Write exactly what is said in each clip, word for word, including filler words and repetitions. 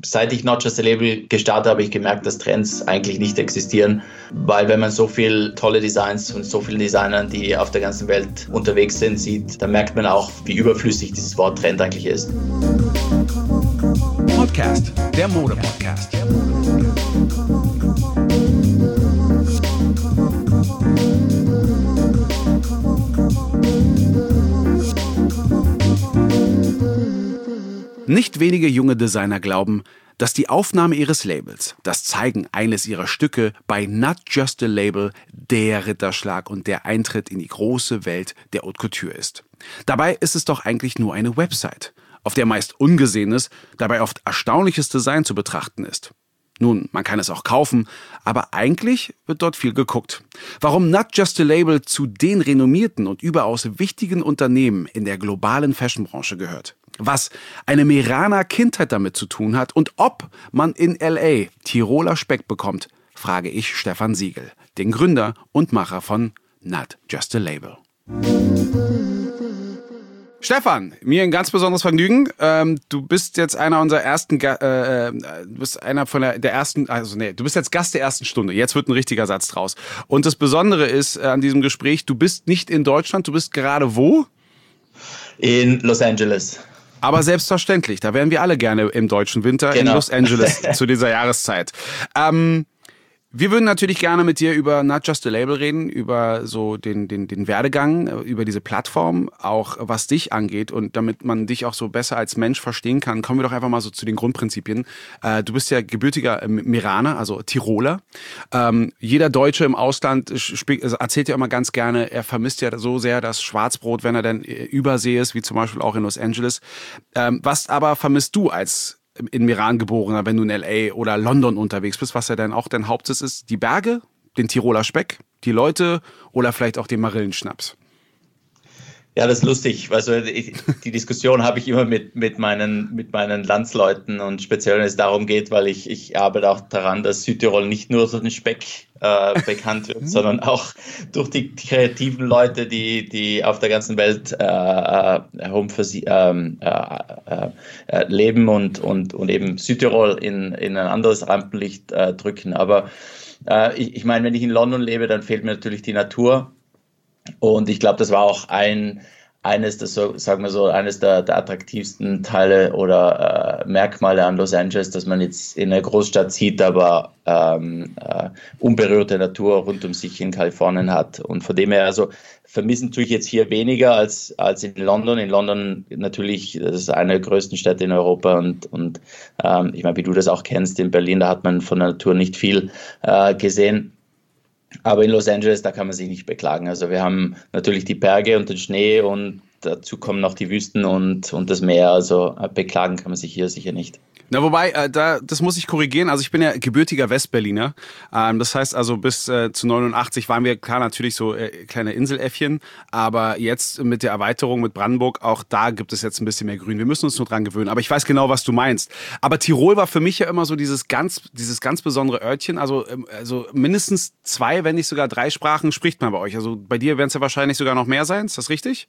seit ich Not Just a Label gestartet habe, ich gemerkt, dass Trends eigentlich nicht existieren, weil wenn man so viele tolle Designs von so vielen Designern, die auf der ganzen Welt unterwegs sind, sieht, dann merkt man auch, wie überflüssig dieses Wort Trend eigentlich ist. Podcast, der Mode-Podcast. Nicht wenige junge Designer glauben, dass die Aufnahme ihres Labels, das Zeigen eines ihrer Stücke bei Not Just a Label der Ritterschlag und der Eintritt in die große Welt der Haute Couture ist. Dabei ist es doch eigentlich nur eine Website, auf der meist Ungesehenes, dabei oft erstaunliches Design zu betrachten ist. Nun, man kann es auch kaufen, aber eigentlich wird dort viel geguckt. Warum Not Just a Label zu den renommierten und überaus wichtigen Unternehmen in der globalen Fashionbranche gehört. Was eine Meraner Kindheit damit zu tun hat und ob man in L A Tiroler Speck bekommt, frage ich Stefan Siegel, den Gründer und Macher von Not Just a Label. Stefan, mir ein ganz besonderes Vergnügen. Ähm, du bist jetzt einer unserer ersten, äh, du bist einer von der, der ersten, also nee, du bist jetzt Gast der ersten Stunde. Jetzt wird ein richtiger Satz draus. Und das Besondere ist äh, an diesem Gespräch, du bist nicht in Deutschland, du bist gerade wo? In Los Angeles. Aber selbstverständlich, da wären wir alle gerne im deutschen Winter genau. in Los Angeles zu dieser Jahreszeit. Ähm, wir würden natürlich gerne mit dir über Not Just a Label reden, über so den, den, den Werdegang, über diese Plattform, auch was dich angeht. Und damit man dich auch so besser als Mensch verstehen kann, kommen wir doch einfach mal so zu den Grundprinzipien. Äh, du bist ja gebürtiger Meraner, also Tiroler. Ähm, jeder Deutsche im Ausland sp- also erzählt ja immer ganz gerne, er vermisst ja so sehr das Schwarzbrot, wenn er dann übersee ist, wie zum Beispiel auch in Los Angeles. Ähm, was aber vermisst du als in Meran geborener, wenn du in L A oder London unterwegs bist, was ja dann auch dein Hauptsitz ist? Die Berge, den Tiroler Speck, die Leute oder vielleicht auch den Marillenschnaps? Ja, das ist lustig. Also ich, die Diskussion habe ich immer mit, mit, meinen, mit meinen Landsleuten und speziell, wenn es darum geht, weil ich, ich arbeite auch daran, dass Südtirol nicht nur durch den Speck äh, bekannt wird, sondern auch durch die kreativen Leute, die, die auf der ganzen Welt äh, herum für sie, ähm, äh, äh, leben und, und, und eben Südtirol in, in ein anderes Rampenlicht äh, drücken. Aber äh, ich, ich meine, wenn ich in London lebe, dann fehlt mir natürlich die Natur. Und ich glaube, das war auch ein, eines, das so, sagen wir so, eines der, der attraktivsten Teile oder äh, Merkmale an Los Angeles, dass man jetzt in einer Großstadt sieht, aber ähm, äh, unberührte Natur rund um sich in Kalifornien hat. Und von dem her, also vermissen tue ich jetzt hier weniger als, als in London. In London natürlich, das ist eine der größten Städte in Europa und, und ähm, ich meine, wie du das auch kennst, in Berlin, da hat man von der Natur nicht viel äh, gesehen. Aber in Los Angeles, da kann man sich nicht beklagen. Also wir haben natürlich die Berge und den Schnee und dazu kommen noch die Wüsten und, und das Meer. Also beklagen kann man sich hier sicher nicht. Na, wobei, äh, da, das muss ich korrigieren. Also ich bin ja gebürtiger Westberliner. Ähm, das heißt also, bis äh, zu neunundachtzig waren wir klar natürlich so äh, kleine Inseläffchen. Aber jetzt mit der Erweiterung mit Brandenburg, auch da gibt es jetzt ein bisschen mehr Grün. Wir müssen uns nur dran gewöhnen. Aber ich weiß genau, was du meinst. Aber Tirol war für mich ja immer so dieses ganz, dieses ganz besondere Örtchen. Also, also mindestens zwei, wenn nicht sogar drei Sprachen spricht man bei euch. Also bei dir werden es ja wahrscheinlich sogar noch mehr sein. Ist das richtig?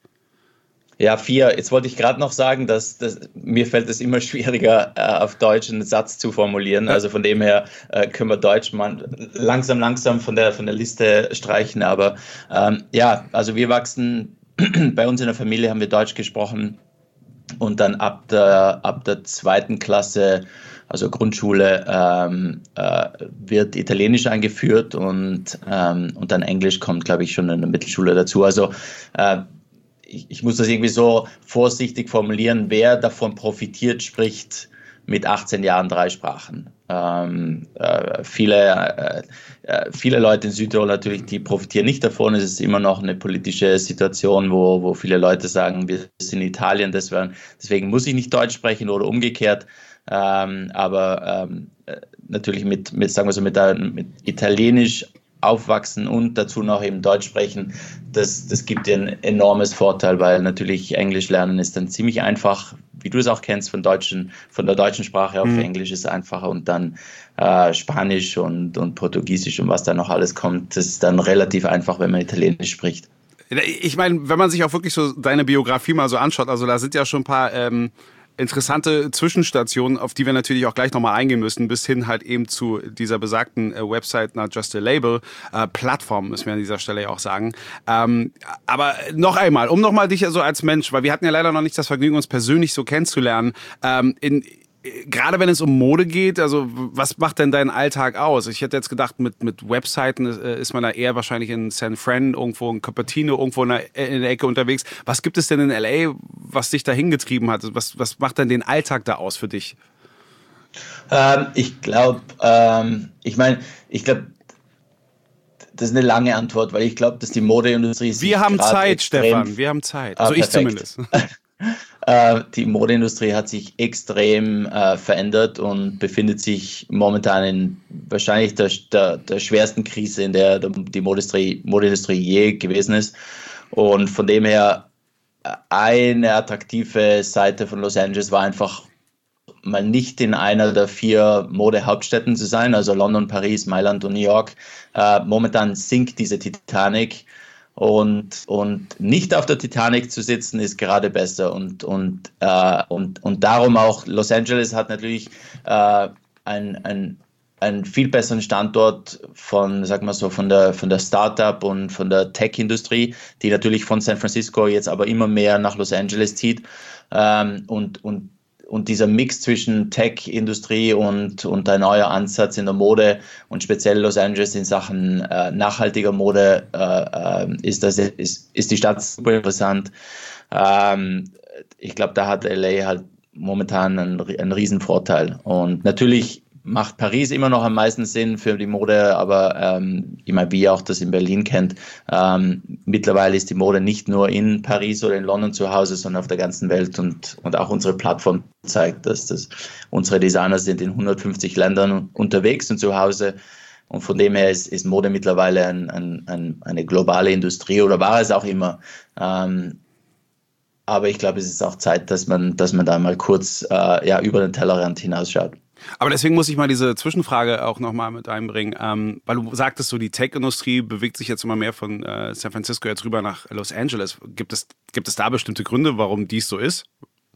Ja, vier. Jetzt wollte ich gerade noch sagen, dass, dass mir fällt es immer schwieriger, äh, auf Deutsch einen Satz zu formulieren. Also von dem her äh, können wir Deutsch mal langsam, langsam von der, von der Liste streichen. Aber ähm, ja, also wir wachsen, bei uns in der Familie haben wir Deutsch gesprochen und dann ab der, ab der zweiten Klasse, also Grundschule, ähm, äh, wird Italienisch eingeführt und, ähm, und dann Englisch kommt, glaube ich, schon in der Mittelschule dazu. Also äh, Ich, ich muss das irgendwie so vorsichtig formulieren, wer davon profitiert, spricht mit achtzehn Jahren drei Sprachen. Ähm, äh, viele, äh, viele Leute in Südtirol natürlich, die profitieren nicht davon. Es ist immer noch eine politische Situation, wo, wo viele Leute sagen, wir sind in Italien, deswegen, deswegen muss ich nicht Deutsch sprechen oder umgekehrt. Ähm, aber ähm, natürlich mit, mit, sagen wir so, mit, mit Italienisch aufwachsen und dazu noch eben Deutsch sprechen, das, das gibt dir ein enormes Vorteil, weil natürlich Englisch lernen ist dann ziemlich einfach, wie du es auch kennst, von, deutschen, von der deutschen Sprache auf mhm. Englisch ist einfacher und dann äh, Spanisch und, und Portugiesisch und was da noch alles kommt, das ist dann relativ einfach, wenn man Italienisch spricht. Ich meine, wenn man sich auch wirklich so deine Biografie mal so anschaut, also da sind ja schon ein paar ähm interessante Zwischenstation, auf die wir natürlich auch gleich nochmal eingehen müssen, bis hin halt eben zu dieser besagten äh, Website Not Just a Label, äh, Plattform, müssen wir an dieser Stelle ja auch sagen. Ähm, aber noch einmal, um nochmal dich so als Mensch, weil wir hatten ja leider noch nicht das Vergnügen, uns persönlich so kennenzulernen, ähm, in gerade wenn es um Mode geht, also was macht denn deinen Alltag aus? Ich hätte jetzt gedacht, mit, mit Webseiten ist man da eher wahrscheinlich in San Fran, irgendwo in Cupertino, irgendwo in der, in der Ecke unterwegs. Was gibt es denn in L A, was dich da hingetrieben hat? Was, was macht denn den Alltag da aus für dich? Ähm, ich glaube, ähm, ich meine, ich glaube, das ist eine lange Antwort, weil ich glaube, dass die Modeindustrie... Wir haben Zeit, Stefan, wir haben Zeit. Also ah, ich zumindest. Die Modeindustrie hat sich extrem äh, verändert und befindet sich momentan in wahrscheinlich der, der, der schwersten Krise, in der die Modeindustrie, Modeindustrie je gewesen ist. Und von dem her, eine attraktive Seite von Los Angeles war einfach mal nicht in einer der vier Modehauptstädten zu sein, also London, Paris, Mailand und New York. Äh, momentan sinkt diese Titanic. Und, und nicht auf der Titanic zu sitzen, ist gerade besser. Und, und, äh, und, und darum auch, Los Angeles hat natürlich äh, ein, ein, einen viel besseren Standort von, sag mal so, von der, von der Startup und von der Tech-Industrie, die natürlich von San Francisco jetzt aber immer mehr nach Los Angeles zieht. Ähm, und, und Und dieser Mix zwischen Tech-Industrie und, und ein neuer Ansatz in der Mode und speziell Los Angeles in Sachen äh, nachhaltiger Mode äh, äh, ist, das, ist, ist die Stadt super interessant. Ähm, ich glaube, da hat L A halt momentan einen, einen riesen Vorteil. Und natürlich macht Paris immer noch am meisten Sinn für die Mode, aber ähm, ich meine, wie ihr auch das in Berlin kennt, ähm, mittlerweile ist die Mode nicht nur in Paris oder in London zu Hause, sondern auf der ganzen Welt und, und auch unsere Plattform zeigt, dass das, unsere Designer sind in hundertfünfzig Ländern unterwegs und zu Hause und von dem her ist, ist Mode mittlerweile ein, ein, ein, eine globale Industrie oder war es auch immer. Ähm, aber ich glaube, es ist auch Zeit, dass man, dass man da mal kurz äh, ja, über den Tellerrand hinausschaut. Aber deswegen muss ich mal diese Zwischenfrage auch nochmal mit einbringen, ähm, weil du sagtest, so die Tech-Industrie bewegt sich jetzt immer mehr von äh, San Francisco jetzt rüber nach Los Angeles. Gibt es, gibt es da bestimmte Gründe, warum dies so ist?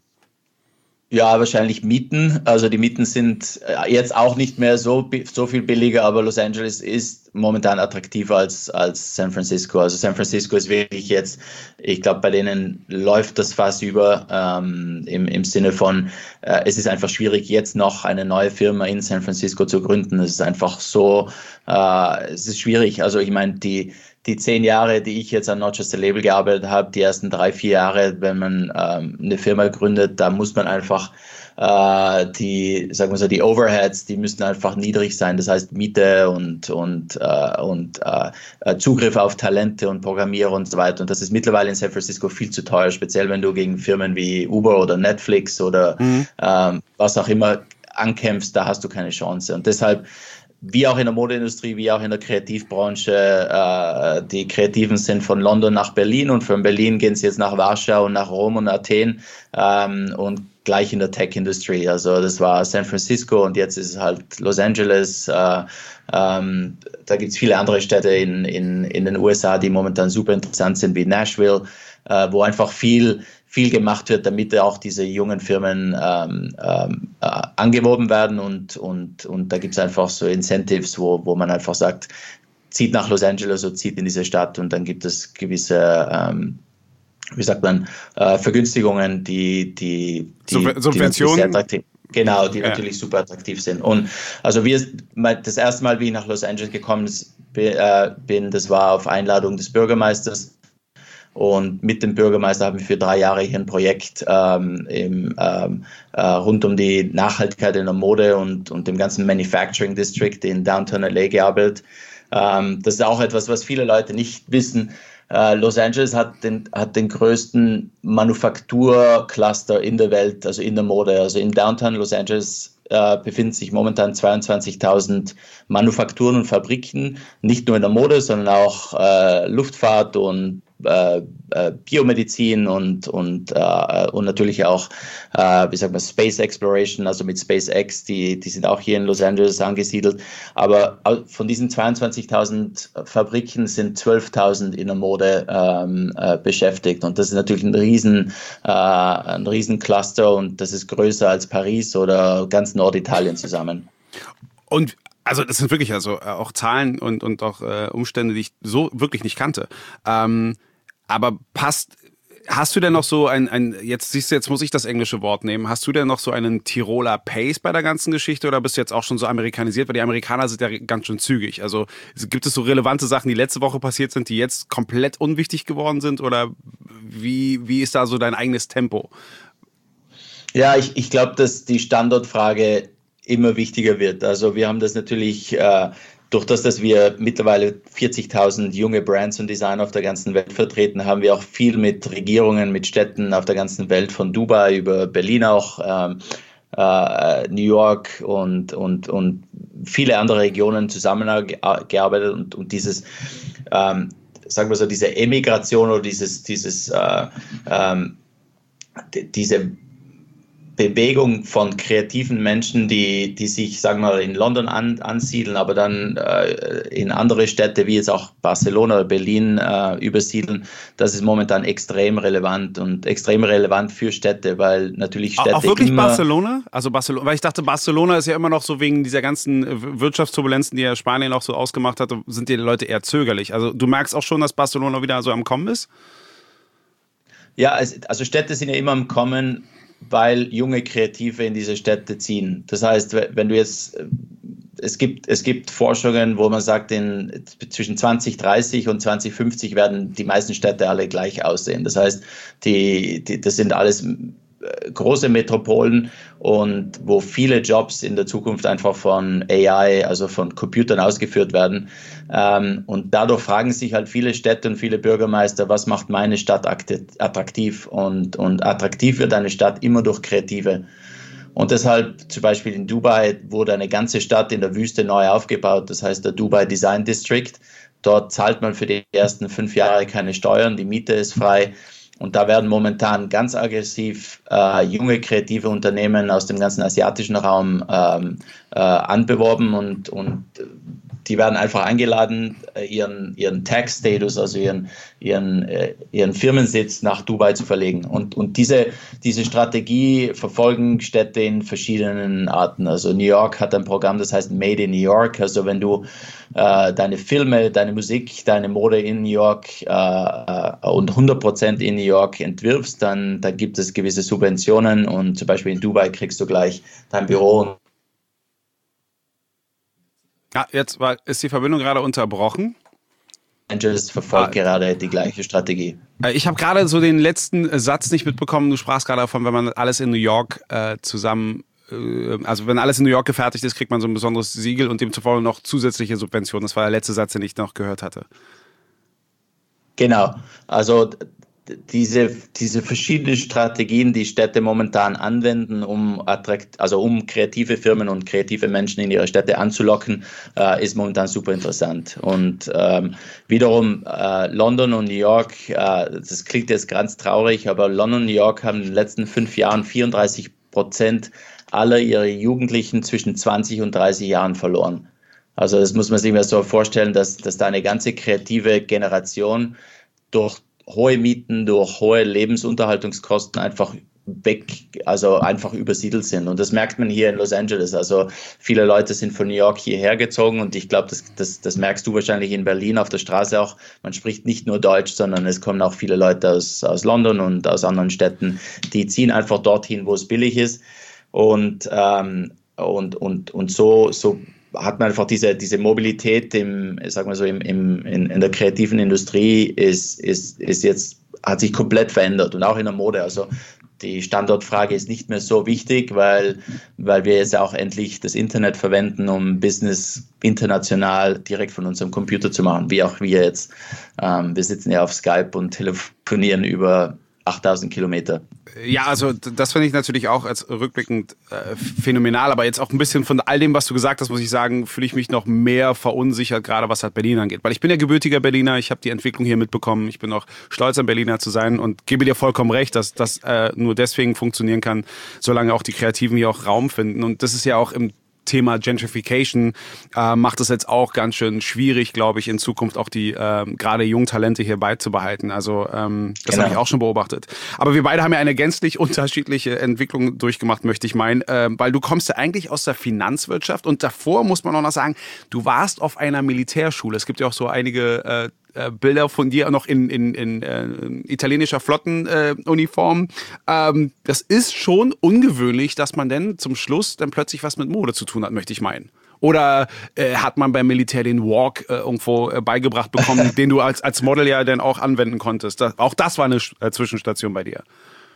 Ja, wahrscheinlich Mieten. Also die Mieten sind jetzt auch nicht mehr so, so viel billiger, aber Los Angeles ist momentan attraktiver als, als San Francisco. Also San Francisco ist wirklich jetzt, ich glaube, bei denen läuft das fast über ähm, im, im Sinne von, äh, es ist einfach schwierig, jetzt noch eine neue Firma in San Francisco zu gründen. Es ist einfach so, äh, es ist schwierig. Also ich meine, die Die zehn Jahre, die ich jetzt an Not Just a Label gearbeitet habe, die ersten drei, vier Jahre, wenn man ähm, eine Firma gründet, da muss man einfach äh, die, sagen wir so, die Overheads, die müssen einfach niedrig sein. Das heißt Miete und und äh, und äh, Zugriff auf Talente und Programmierer und so weiter. Und das ist mittlerweile in San Francisco viel zu teuer, speziell wenn du gegen Firmen wie Uber oder Netflix oder mhm. ähm, was auch immer ankämpfst, da hast du keine Chance. Und deshalb wie auch in der Modeindustrie, wie auch in der Kreativbranche. Äh, die Kreativen sind von London nach Berlin und von Berlin gehen sie jetzt nach Warschau und nach Rom und Athen ähm, und gleich in der Tech-Industrie. Also das war San Francisco und jetzt ist es halt Los Angeles. Äh, ähm, da gibt es viele andere Städte in, in, in den U S A, die momentan super interessant sind, wie Nashville, äh, wo einfach viel viel gemacht wird, damit auch diese jungen Firmen ähm, ähm, äh, angeworben werden und, und, und da gibt es einfach so Incentives, wo, wo man einfach sagt, zieht nach Los Angeles oder zieht in diese Stadt und dann gibt es gewisse, ähm, wie sagt man, äh, Vergünstigungen, die, die, die, Subventionen. Die sehr attraktiv, genau, die ja. natürlich super attraktiv sind. Und also wir, das erste Mal, wie ich nach Los Angeles gekommen bin, das war auf Einladung des Bürgermeisters. Und mit dem Bürgermeister haben wir für drei Jahre hier ein Projekt ähm, im, ähm, äh, rund um die Nachhaltigkeit in der Mode und, und dem ganzen Manufacturing District in Downtown L A gearbeitet. Ähm, das ist auch etwas, was viele Leute nicht wissen. Äh, Los Angeles hat den, hat den größten Manufakturcluster in der Welt, also in der Mode. Also in Downtown Los Angeles äh, befinden sich momentan zweiundzwanzigtausend Manufakturen und Fabriken, nicht nur in der Mode, sondern auch äh, Luftfahrt und äh, Biomedizin und, und, äh, und natürlich auch, äh, wie sagt man, Space Exploration, also mit SpaceX, die, die sind auch hier in Los Angeles angesiedelt. Aber von diesen zweiundzwanzigtausend Fabriken sind zwölftausend in der Mode ähm, äh, beschäftigt. Und das ist natürlich ein riesen, äh, ein riesen Cluster und das ist größer als Paris oder ganz Norditalien zusammen. Und also das sind wirklich also auch Zahlen und, und auch äh, Umstände, die ich so wirklich nicht kannte. Ähm, aber passt, hast du denn noch so ein, ein, jetzt siehst du, jetzt muss ich das englische Wort nehmen, hast du denn noch so einen Tiroler Pace bei der ganzen Geschichte oder bist du jetzt auch schon so amerikanisiert? Weil die Amerikaner sind ja ganz schön zügig. Also gibt es so relevante Sachen, die letzte Woche passiert sind, die jetzt komplett unwichtig geworden sind oder wie, wie ist da so dein eigenes Tempo? Ja, ich, ich glaube, dass die Standortfrage immer wichtiger wird. Also wir haben das natürlich äh, durch das, dass wir mittlerweile vierzigtausend junge Brands und Designer auf der ganzen Welt vertreten, haben wir auch viel mit Regierungen, mit Städten auf der ganzen Welt, von Dubai über Berlin auch, ähm, äh, New York und, und, und viele andere Regionen zusammengearbeitet und, und dieses, ähm, sagen wir so, diese Emigration oder dieses, dieses, äh, ähm, diese Bewegung von kreativen Menschen, die, die sich, sagen wir mal, in London an, ansiedeln, aber dann äh, in andere Städte wie jetzt auch Barcelona oder Berlin äh, übersiedeln, das ist momentan extrem relevant und extrem relevant für Städte, weil natürlich Städte auch wirklich immer... Barcelona? Also Barcelona, weil ich dachte, Barcelona ist ja immer noch so wegen dieser ganzen Wirtschaftsturbulenzen, die ja Spanien auch so ausgemacht hat, sind die Leute eher zögerlich. Also du merkst auch schon, dass Barcelona wieder so am Kommen ist? Ja, also Städte sind ja immer am Kommen, weil junge Kreative in diese Städte ziehen. Das heißt, wenn du jetzt, es gibt, es gibt Forschungen, wo man sagt, in, zwischen zwanzig dreißig und zwanzig fünfzig werden die meisten Städte alle gleich aussehen. Das heißt, die, die, das sind alles große Metropolen und wo viele Jobs in der Zukunft einfach von A I, also von Computern ausgeführt werden. Ähm, und dadurch fragen sich halt viele Städte und viele Bürgermeister, was macht meine Stadt attraktiv? Und, und attraktiv wird eine Stadt immer durch Kreative. Und deshalb zum Beispiel in Dubai wurde eine ganze Stadt in der Wüste neu aufgebaut. Das heißt der Dubai Design District. Dort zahlt man für die ersten fünf Jahre keine Steuern, die Miete ist frei. Und da werden momentan ganz aggressiv äh, junge kreative Unternehmen aus dem ganzen asiatischen Raum ähm, äh, anbeworben und, und die werden einfach eingeladen, ihren, ihren Tax-Status, also ihren, ihren, äh, ihren Firmensitz nach Dubai zu verlegen. Und, und diese, diese Strategie verfolgen Städte in verschiedenen Arten. Also New York hat ein Programm, das heißt Made in New York. Also wenn du äh, deine Filme, deine Musik, deine Mode in New York äh, und hundert Prozent in New York entwirfst, dann, dann gibt es gewisse Subventionen und zum Beispiel in Dubai kriegst du gleich dein Büro. Ja, jetzt war, ist die Verbindung gerade unterbrochen. Angeles verfolgt ah, gerade die gleiche Strategie. Ich habe gerade so den letzten Satz nicht mitbekommen. Du sprachst gerade davon, wenn man alles in New York äh, zusammen, äh, also wenn alles in New York gefertigt ist, kriegt man so ein besonderes Siegel und demzufolge noch zusätzliche Subventionen. Das war der letzte Satz, den ich noch gehört hatte. Genau, also diese, diese verschiedenen Strategien, die Städte momentan anwenden, um attrakt, also um kreative Firmen und kreative Menschen in ihre Städte anzulocken, äh, ist momentan super interessant. Und ähm, wiederum äh, London und New York, äh, das klingt jetzt ganz traurig, aber London und New York haben in den letzten fünf Jahren vierunddreißig Prozent aller ihrer Jugendlichen zwischen zwanzig und dreißig Jahren verloren. Also das muss man sich mal so vorstellen, dass, dass da eine ganze kreative Generation durch hohe Mieten, durch hohe Lebensunterhaltungskosten einfach weg, also einfach übersiedelt sind. Und das merkt man hier in Los Angeles. Also viele Leute sind von New York hierher gezogen und ich glaube, das, das, das merkst du wahrscheinlich in Berlin auf der Straße auch. Man spricht nicht nur Deutsch, sondern es kommen auch viele Leute aus, aus London und aus anderen Städten, die ziehen einfach dorthin, wo es billig ist. Und, ähm, und, und, und so, so hat man einfach diese, diese Mobilität im, sag mal so, im, im, in, in der kreativen Industrie ist, ist, ist jetzt, hat sich komplett verändert und auch in der Mode. Also die Standortfrage ist nicht mehr so wichtig, weil, weil wir jetzt auch endlich das Internet verwenden, um Business international direkt von unserem Computer zu machen, wie auch wir jetzt. Ähm, wir sitzen ja auf Skype und telefonieren über achttausend Kilometer. Ja, also das finde ich natürlich auch als rückblickend äh, phänomenal, aber jetzt auch ein bisschen von all dem, was du gesagt hast, muss ich sagen, fühle ich mich noch mehr verunsichert, gerade was halt Berlin angeht. Weil ich bin ja gebürtiger Berliner, ich habe die Entwicklung hier mitbekommen, ich bin auch stolz, ein Berliner zu sein und gebe dir vollkommen recht, dass das äh, nur deswegen funktionieren kann, solange auch die Kreativen hier auch Raum finden. Und das ist ja auch im Thema Gentrification äh, macht es jetzt auch ganz schön schwierig, glaube ich, in Zukunft auch die äh, gerade jungen Talente hier beizubehalten. Also ähm, das genau. habe ich auch schon beobachtet. Aber wir beide haben ja eine gänzlich unterschiedliche Entwicklung durchgemacht, möchte ich meinen, äh, weil du kommst ja eigentlich aus der Finanzwirtschaft und davor muss man auch noch sagen, du warst auf einer Militärschule. Es gibt ja auch so einige äh, Bilder von dir noch in, in, in äh, italienischer Flottenuniform. Äh, ähm, das ist schon ungewöhnlich, dass man denn zum Schluss dann plötzlich was mit Mode zu tun hat, möchte ich meinen. Oder äh, hat man beim Militär den Walk äh, irgendwo äh, beigebracht bekommen, den du als, als Model ja dann auch anwenden konntest? Das, auch das war eine äh, Zwischenstation bei dir.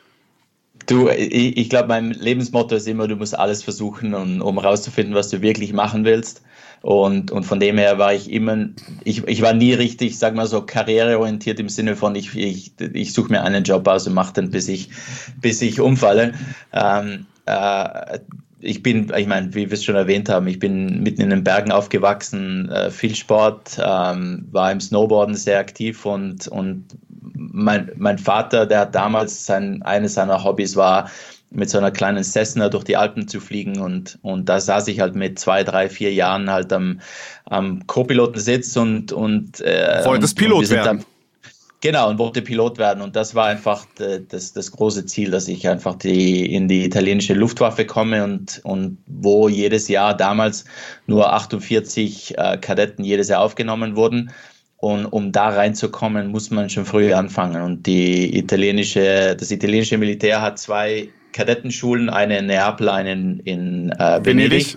Du, ich, ich glaube, mein Lebensmotto ist immer, du musst alles versuchen, um, um rauszufinden, was du wirklich machen willst. Und, und von dem her war ich immer, ich, ich war nie richtig, sag mal so, karriereorientiert im Sinne von, ich, ich, ich suche mir einen Job aus und mache den, bis ich, bis ich umfalle. Ähm, äh, ich bin, ich meine, wie wir es schon erwähnt haben, ich bin mitten in den Bergen aufgewachsen, äh, viel Sport, ähm, war im Snowboarden sehr aktiv und, und mein, mein Vater, der hat damals, sein, eines seiner Hobbys war, mit so einer kleinen Cessna durch die Alpen zu fliegen und, und da saß ich halt mit zwei, drei, vier Jahren halt am, am Co-Pilotensitz und, und äh, wolltest Pilot werden. Dann, genau, und wollte Pilot werden und das war einfach das, das große Ziel, dass ich einfach die, in die italienische Luftwaffe komme und, und wo jedes Jahr damals nur achtundvierzig äh, Kadetten jedes Jahr aufgenommen wurden. Und um da reinzukommen, muss man schon früh anfangen. Und die italienische, das italienische Militär hat zwei Kadettenschulen, eine in Neapel, eine in, in äh, Venedig. Venedig.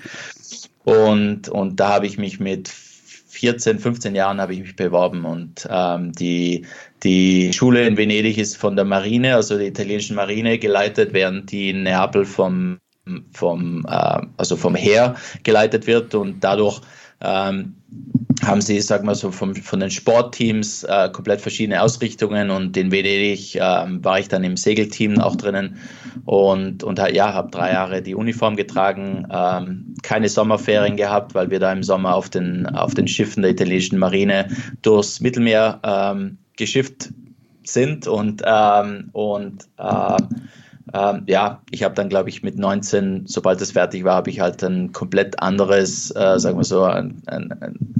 Und, und da habe ich mich mit vierzehn, fünfzehn Jahren habe ich mich beworben. Und ähm, die, die Schule in Venedig ist von der Marine, also der italienischen Marine, geleitet, während die in Neapel vom, vom, äh, also vom Heer geleitet wird. Und dadurch ähm, haben sie, sag mal so, vom, von den Sportteams äh, komplett verschiedene Ausrichtungen und in Venedig äh, war ich dann im Segelteam auch drinnen und, und ja, habe drei Jahre die Uniform getragen, ähm, keine Sommerferien gehabt, weil wir da im Sommer auf den, auf den Schiffen der italienischen Marine durchs Mittelmeer ähm, geschifft sind und, ähm, und äh, Ähm, ja, ich habe dann, glaube ich, mit neunzehn, sobald es fertig war, habe ich halt ein komplett anderes, äh, sagen wir so, ein, ein, ein,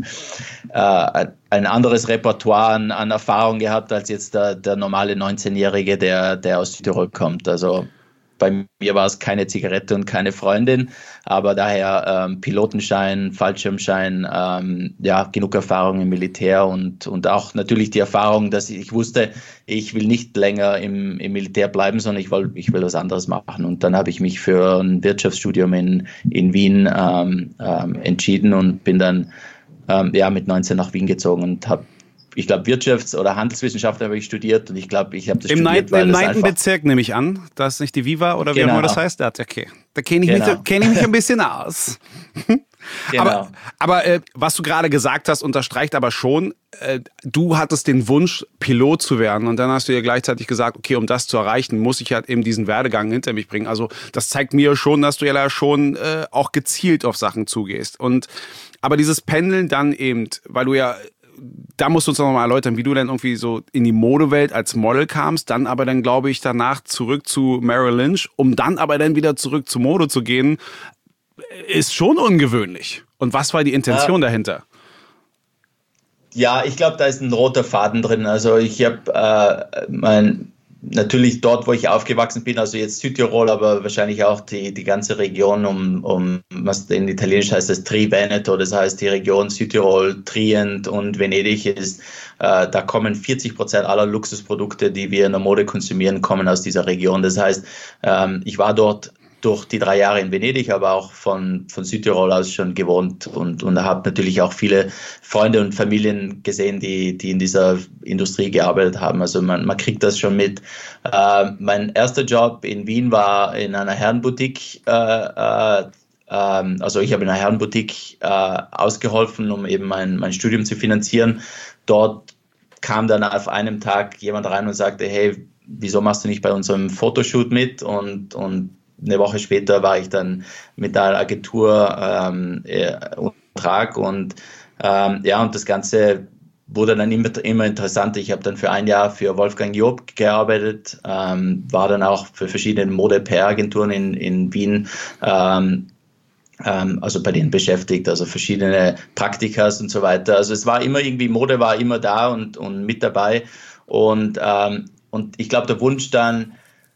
äh, ein anderes Repertoire an, an Erfahrung gehabt, als jetzt der, der normale neunzehnjährige, der, der aus Südtirol kommt. Also bei mir war es keine Zigarette und keine Freundin, aber daher ähm, Pilotenschein, Fallschirmschein, ähm, ja, genug Erfahrung im Militär und, und auch natürlich die Erfahrung, dass ich, ich wusste, ich will nicht länger im, im Militär bleiben, sondern ich will, ich will was anderes machen. Und dann habe ich mich für ein Wirtschaftsstudium in, in Wien ähm, ähm, entschieden und bin dann ähm, ja, mit neunzehn nach Wien gezogen und habe ich glaube, Wirtschafts- oder Handelswissenschaft habe ich studiert und ich glaube, ich habe das Im studiert, weil Im neunten Bezirk nehme ich an. Das ist nicht die Viva oder wie genau. auch immer das heißt. Okay, da kenne ich, genau. kenn ich mich ein bisschen aus. Genau. Aber, aber äh, was du gerade gesagt hast, unterstreicht aber schon, äh, du hattest den Wunsch, Pilot zu werden und dann hast du dir gleichzeitig gesagt, okay, um das zu erreichen, muss ich halt eben diesen Werdegang hinter mich bringen. Also das zeigt mir schon, dass du ja schon äh, auch gezielt auf Sachen zugehst. Und aber dieses Pendeln dann eben, weil du ja da musst du uns noch mal erläutern, wie du dann irgendwie so in die Modewelt als Model kamst, dann aber dann, glaube ich, danach zurück zu Merrill Lynch, um dann aber dann wieder zurück zu Mode zu gehen, ist schon ungewöhnlich. Und was war die Intention ja. dahinter? Ja, ich glaube, da ist ein roter Faden drin. Also ich habe äh, mein natürlich dort, wo ich aufgewachsen bin, also jetzt Südtirol, aber wahrscheinlich auch die, die ganze Region um, um, was in Italienisch heißt das Tri-Veneto, das heißt die Region Südtirol, Trient und Venedig ist, äh, da kommen vierzig Prozent aller Luxusprodukte, die wir in der Mode konsumieren, kommen aus dieser Region. Das heißt, ähm, ich war dort durch die drei Jahre in Venedig, aber auch von, von Südtirol aus schon gewohnt und, und habe natürlich auch viele Freunde und Familien gesehen, die, die in dieser Industrie gearbeitet haben. Also man, man kriegt das schon mit. Äh, mein erster Job in Wien war in einer Herrenboutique. Äh, äh, also ich habe in einer Herrenboutique äh, ausgeholfen, um eben mein, mein Studium zu finanzieren. Dort kam dann auf einem Tag jemand rein und sagte, hey, wieso machst du nicht bei unserem Fotoshoot mit? Und, und eine Woche später war ich dann mit der Agentur ähm, unter Vertrag und ähm, ja, und das Ganze wurde dann immer, immer interessanter. Ich habe dann für ein Jahr für Wolfgang Job gearbeitet, ähm, war dann auch für verschiedene Mode-P R-Agenturen in, in Wien, ähm, ähm, also bei denen beschäftigt, also verschiedene Praktikas und so weiter. Also es war immer irgendwie, Mode war immer da und, und mit dabei. Und, ähm, und ich glaube, der Wunsch dann,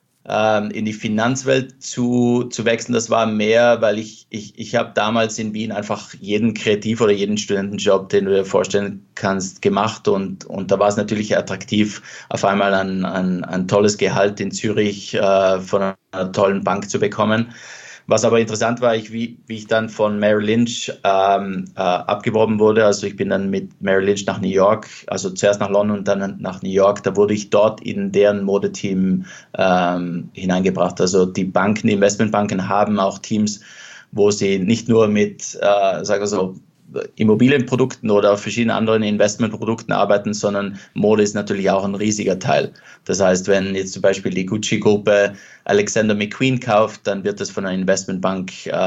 in die Finanzwelt zu, zu wechseln, das war mehr, weil ich, ich, ich habe damals in Wien einfach jeden Kreativ- oder jeden Studentenjob, den du dir vorstellen kannst, gemacht und, und da war es natürlich attraktiv, auf einmal ein, ein, ein tolles Gehalt in Zürich äh, von einer tollen Bank zu bekommen. Was aber interessant war, ich, wie, wie ich dann von Merrill Lynch ähm, äh, abgeworben wurde. Also ich bin dann mit Merrill Lynch nach New York, also zuerst nach London und dann nach New York. Da wurde ich dort in deren Modeteam ähm, hineingebracht. Also die Banken, die Investmentbanken haben auch Teams, wo sie nicht nur mit, äh, sagen wir so, Immobilienprodukten oder verschiedenen anderen Investmentprodukten arbeiten, sondern Mode ist natürlich auch ein riesiger Teil. Das heißt, wenn jetzt zum Beispiel die Gucci-Gruppe Alexander McQueen kauft, dann wird das von einer Investmentbank äh,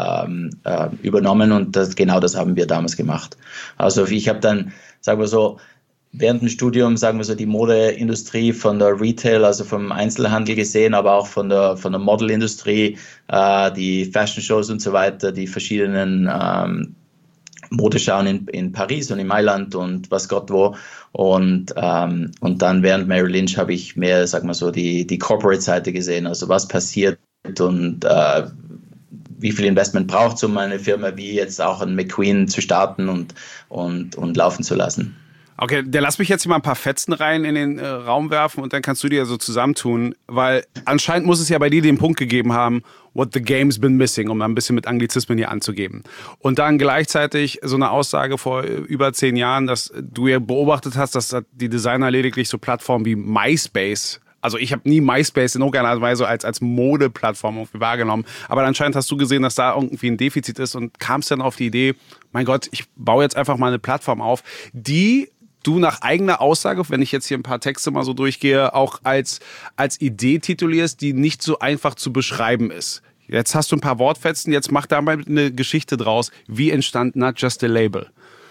äh, übernommen und das, genau das haben wir damals gemacht. Also ich habe dann, sagen wir so, während dem Studium, sagen wir so, die Modeindustrie von der Retail, also vom Einzelhandel gesehen, aber auch von der, von der Modelindustrie, äh, die Fashion-Shows und so weiter, die verschiedenen ähm, Modeschauen in, in Paris und in Mailand und was Gott wo. Und, ähm, und dann während Merrill Lynch habe ich mehr, sag mal so, die, die Corporate-Seite gesehen, also was passiert und äh, wie viel Investment braucht es, um eine Firma wie jetzt auch ein McQueen zu starten und, und, und laufen zu lassen. Okay, der lass mich jetzt hier mal ein paar Fetzen rein in den äh, Raum werfen und dann kannst du dir so zusammentun, weil anscheinend muss es ja bei dir den Punkt gegeben haben, what the game's been missing, um ein bisschen mit Anglizismen hier anzugeben. Und dann gleichzeitig so eine Aussage vor über zehn Jahren, dass du ja beobachtet hast, dass die Designer lediglich so Plattformen wie MySpace, also ich habe nie MySpace in irgendeiner Weise als, als Modeplattform irgendwie wahrgenommen, aber anscheinend hast du gesehen, dass da irgendwie ein Defizit ist und kamst dann auf die Idee, mein Gott, ich baue jetzt einfach mal eine Plattform auf, die du nach eigener Aussage, wenn ich jetzt hier ein paar Texte mal so durchgehe, auch als, als Idee titulierst, die nicht so einfach zu beschreiben ist. Jetzt hast du ein paar Wortfetzen, jetzt mach da mal eine Geschichte draus. Wie entstand Not Just a Label?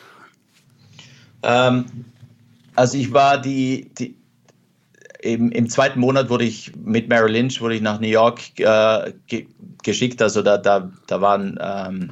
Ähm, also ich war die, die im, im zweiten Monat wurde ich mit Merrill Lynch wurde ich nach New York äh, ge, geschickt. Also da, da, da waren ähm,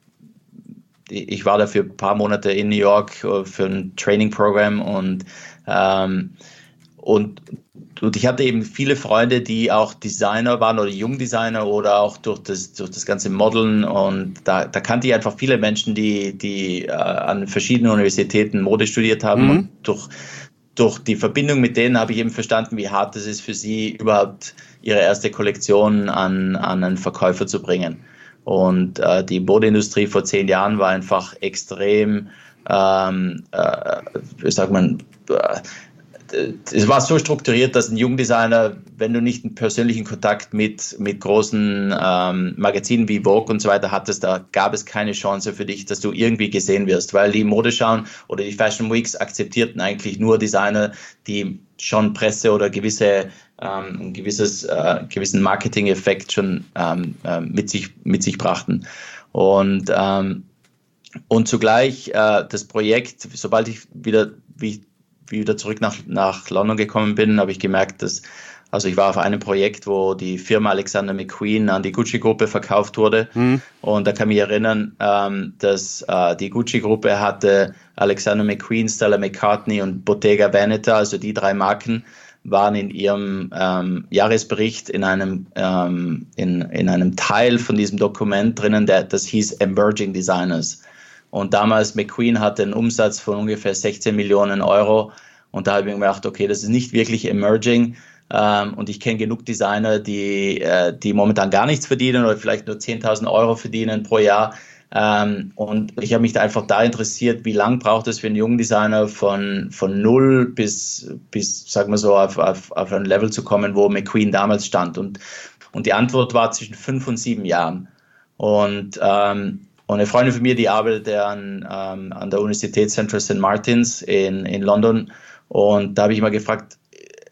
ich war da für ein paar Monate in New York für ein Training-Programm und, ähm, und, und ich hatte eben viele Freunde, die auch Designer waren oder Jungdesigner oder auch durch das, durch das ganze Modeln und da, da kannte ich einfach viele Menschen, die, die äh, an verschiedenen Universitäten Mode studiert haben mhm. und durch, durch die Verbindung mit denen habe ich eben verstanden, wie hart es ist für sie, überhaupt ihre erste Kollektion an, an einen Verkäufer zu bringen. Und äh, die Modeindustrie vor zehn Jahren war einfach extrem, ähm, äh, wie sagt man, äh, es war so strukturiert, dass ein Jungdesigner, wenn du nicht einen persönlichen Kontakt mit, mit großen ähm, Magazinen wie Vogue und so weiter hattest, da gab es keine Chance für dich, dass du irgendwie gesehen wirst, weil die Modeschauen oder die Fashion Weeks akzeptierten eigentlich nur Designer, die schon Presse oder gewisse ähm, ein gewisses, äh, gewissen Marketing-Effekt schon ähm, äh, mit sich, mit sich brachten. Und, ähm, und zugleich äh, das Projekt, sobald ich wieder, wie ich wieder zurück nach, nach London gekommen bin, habe ich gemerkt, dass, also ich war auf einem Projekt, wo die Firma Alexander McQueen an die Gucci-Gruppe verkauft wurde. Mhm. Und da kann ich mich erinnern, ähm, dass äh, die Gucci-Gruppe hatte Alexander McQueen, Stella McCartney und Bottega Veneta, also die drei Marken, waren in ihrem ähm, Jahresbericht in einem, ähm, in, in einem Teil von diesem Dokument drinnen, der, das hieß Emerging Designers. Und damals McQueen hatte einen Umsatz von ungefähr sechzehn Millionen Euro. Und da habe ich mir gedacht, okay, das ist nicht wirklich emerging. Ähm, und ich kenne genug Designer, die, äh, die momentan gar nichts verdienen oder vielleicht nur zehntausend Euro verdienen pro Jahr. Ähm, und ich habe mich da einfach da interessiert, wie lang braucht es für einen jungen Designer von, von null bis, bis, sagen wir so, auf, auf, auf ein Level zu kommen, wo McQueen damals stand. Und, und die Antwort war zwischen fünf und sieben Jahren. Und, ähm, und eine Freundin von mir, die arbeitet an, ähm, an der Universität Central Saint Martins in, in London. Und da habe ich mal gefragt,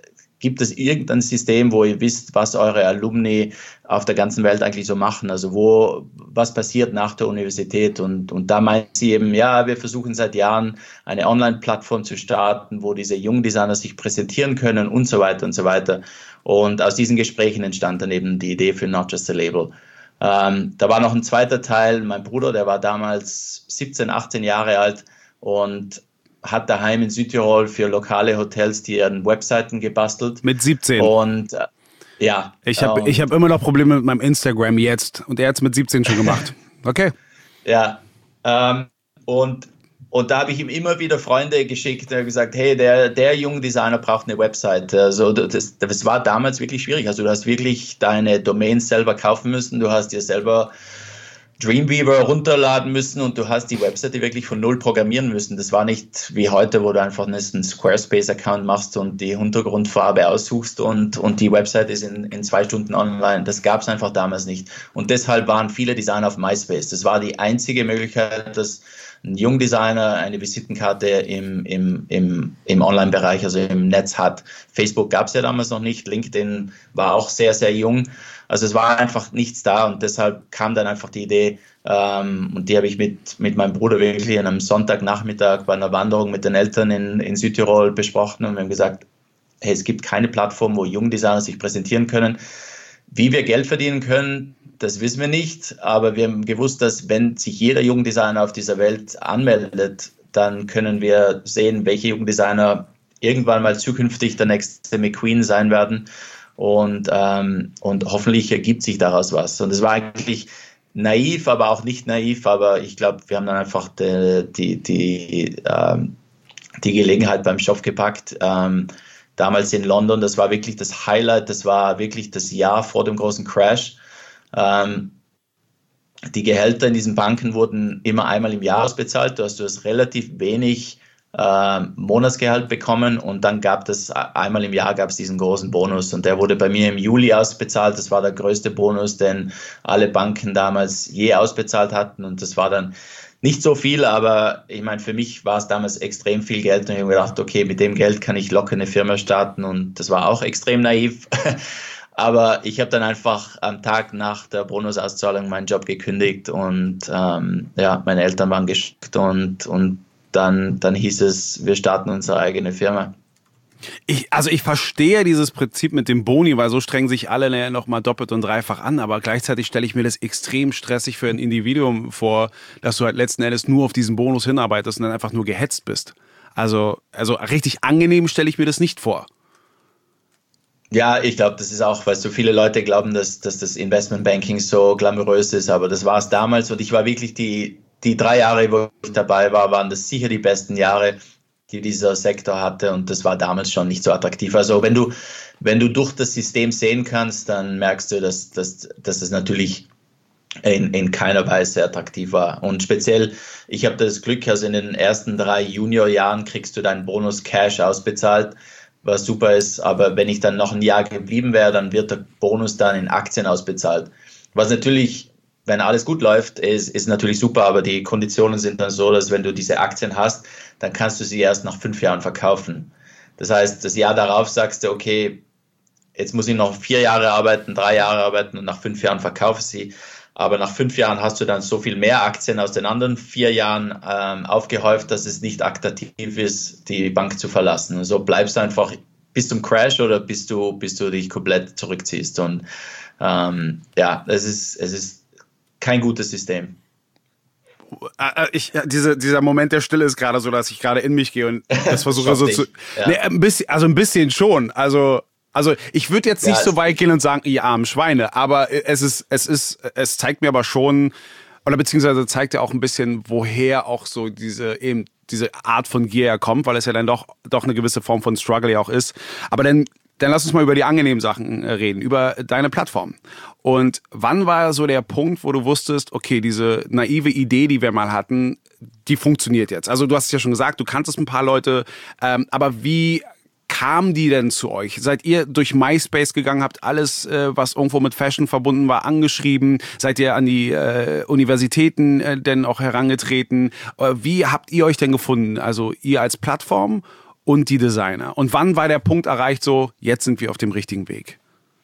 gibt es irgendein System, wo ihr wisst, was eure Alumni auf der ganzen Welt eigentlich so machen? Also wo, was passiert nach der Universität? Und, und da meint sie eben, ja, wir versuchen seit Jahren eine Online-Plattform zu starten, wo diese jungen Designer sich präsentieren können und so weiter und so weiter. Und aus diesen Gesprächen entstand dann eben die Idee für Not Just a Label. Ähm, da war noch ein zweiter Teil, mein Bruder, der war damals siebzehn, achtzehn Jahre alt und hat daheim in Südtirol für lokale Hotels die Webseiten gebastelt. Mit siebzehn? Und äh, ja. Ich habe ich hab immer noch Probleme mit meinem Instagram jetzt und er hat es mit siebzehn schon gemacht. Okay. Ja, ähm, und, und da habe ich ihm immer wieder Freunde geschickt und gesagt, hey, der, der junge Designer braucht eine Website. Also das, das war damals wirklich schwierig. Also du hast wirklich deine Domains selber kaufen müssen, du hast dir selber Dreamweaver runterladen müssen und du hast die Webseite wirklich von null programmieren müssen. Das war nicht wie heute, wo du einfach einen Squarespace-Account machst und die Hintergrundfarbe aussuchst und, und die Webseite ist in, in zwei Stunden online. Das gab es einfach damals nicht. Und deshalb waren viele Designer auf MySpace. Das war die einzige Möglichkeit, dass ein Jungdesigner eine Visitenkarte im, im, im, im Online-Bereich, also im Netz hat. Facebook gab es ja damals noch nicht, LinkedIn war auch sehr, sehr jung. Also es war einfach nichts da und deshalb kam dann einfach die Idee, ähm, und die habe ich mit, mit meinem Bruder wirklich an einem Sonntagnachmittag bei einer Wanderung mit den Eltern in, in Südtirol besprochen und wir haben gesagt, hey, es gibt keine Plattform, wo Jungdesigner sich präsentieren können. Wie wir Geld verdienen können, das wissen wir nicht, aber wir haben gewusst, dass wenn sich jeder Jungdesigner auf dieser Welt anmeldet, dann können wir sehen, welche Jungdesigner irgendwann mal zukünftig der nächste McQueen sein werden. Und, ähm, und hoffentlich ergibt sich daraus was. Und es war eigentlich naiv, aber auch nicht naiv, aber ich glaube, wir haben dann einfach die, die, die, ähm, die Gelegenheit beim Schopf gepackt. Ähm, damals in London, das war wirklich das Highlight, das war wirklich das Jahr vor dem großen Crash. Ähm, die Gehälter in diesen Banken wurden immer einmal im Jahr ausbezahlt, du hast, du hast relativ wenig Äh, Monatsgehalt bekommen und dann gab es einmal im Jahr gab es diesen großen Bonus und der wurde bei mir im Juli ausbezahlt. Das war der größte Bonus, den alle Banken damals je ausbezahlt hatten und das war dann nicht so viel, aber ich meine, für mich war es damals extrem viel Geld und ich habe gedacht, okay, mit dem Geld kann ich locker eine Firma starten und das war auch extrem naiv. Aber ich habe dann einfach am Tag nach der Bonusauszahlung meinen Job gekündigt und ähm, ja, meine Eltern waren geschockt und, und Dann, dann hieß es, wir starten unsere eigene Firma. Ich, also ich verstehe dieses Prinzip mit dem Boni, weil so strengen sich alle noch mal doppelt und dreifach an, aber gleichzeitig stelle ich mir das extrem stressig für ein Individuum vor, dass du halt letzten Endes nur auf diesen Bonus hinarbeitest und dann einfach nur gehetzt bist. Also, also richtig angenehm stelle ich mir das nicht vor. Ja, ich glaube, das ist auch, weil so viele Leute glauben, dass, dass das Investmentbanking so glamourös ist, aber das war es damals und ich war wirklich die Die drei Jahre, wo ich dabei war, waren das sicher die besten Jahre, die dieser Sektor hatte und das war damals schon nicht so attraktiv. Also wenn du, wenn du durch das System sehen kannst, dann merkst du, dass, dass, dass es natürlich in, in keiner Weise attraktiv war. Und speziell, ich habe das Glück, also in den ersten drei Juniorjahren kriegst du deinen Bonus Cash ausbezahlt, was super ist, aber wenn ich dann noch ein Jahr geblieben wäre, dann wird der Bonus dann in Aktien ausbezahlt. Was natürlich, wenn alles gut läuft, ist, ist natürlich super, aber die Konditionen sind dann so, dass wenn du diese Aktien hast, dann kannst du sie erst nach fünf Jahren verkaufen. Das heißt, das Jahr darauf sagst du, okay, jetzt muss ich noch vier Jahre arbeiten, drei Jahre arbeiten und nach fünf Jahren verkaufe ich sie. Aber nach fünf Jahren hast du dann so viel mehr Aktien aus den anderen vier Jahren ähm, aufgehäuft, dass es nicht attraktiv ist, die Bank zu verlassen. Und so bleibst du einfach bis zum Crash oder bis du, bis du dich komplett zurückziehst. Und ähm, ja, es ist, es ist kein gutes System. Ich, diese, dieser Moment der Stille ist gerade so, dass ich gerade in mich gehe und das versuche so zu. Ja. Nee, ein bisschen, also ein bisschen schon. Also, also ich würde jetzt nicht ja, so weit gehen und sagen, ihr armen Schweine, aber es ist, es ist, es zeigt mir aber schon, oder beziehungsweise zeigt ja auch ein bisschen, woher auch so diese eben diese Art von Gier ja kommt, weil es ja dann doch, doch eine gewisse Form von Struggle ja auch ist. Aber dann Dann lass uns mal über die angenehmen Sachen reden, über deine Plattform. Und wann war so der Punkt, wo du wusstest, okay, diese naive Idee, die wir mal hatten, die funktioniert jetzt? Also du hast es ja schon gesagt, du kanntest ein paar Leute, ähm, aber wie kamen die denn zu euch? Seid ihr durch MySpace gegangen, habt alles, äh, was irgendwo mit Fashion verbunden war, angeschrieben? Seid ihr an die äh, Universitäten äh, denn auch herangetreten? Äh, wie habt ihr euch denn gefunden? Also ihr als Plattform und die Designer? Und wann war der Punkt erreicht, so, jetzt sind wir auf dem richtigen Weg?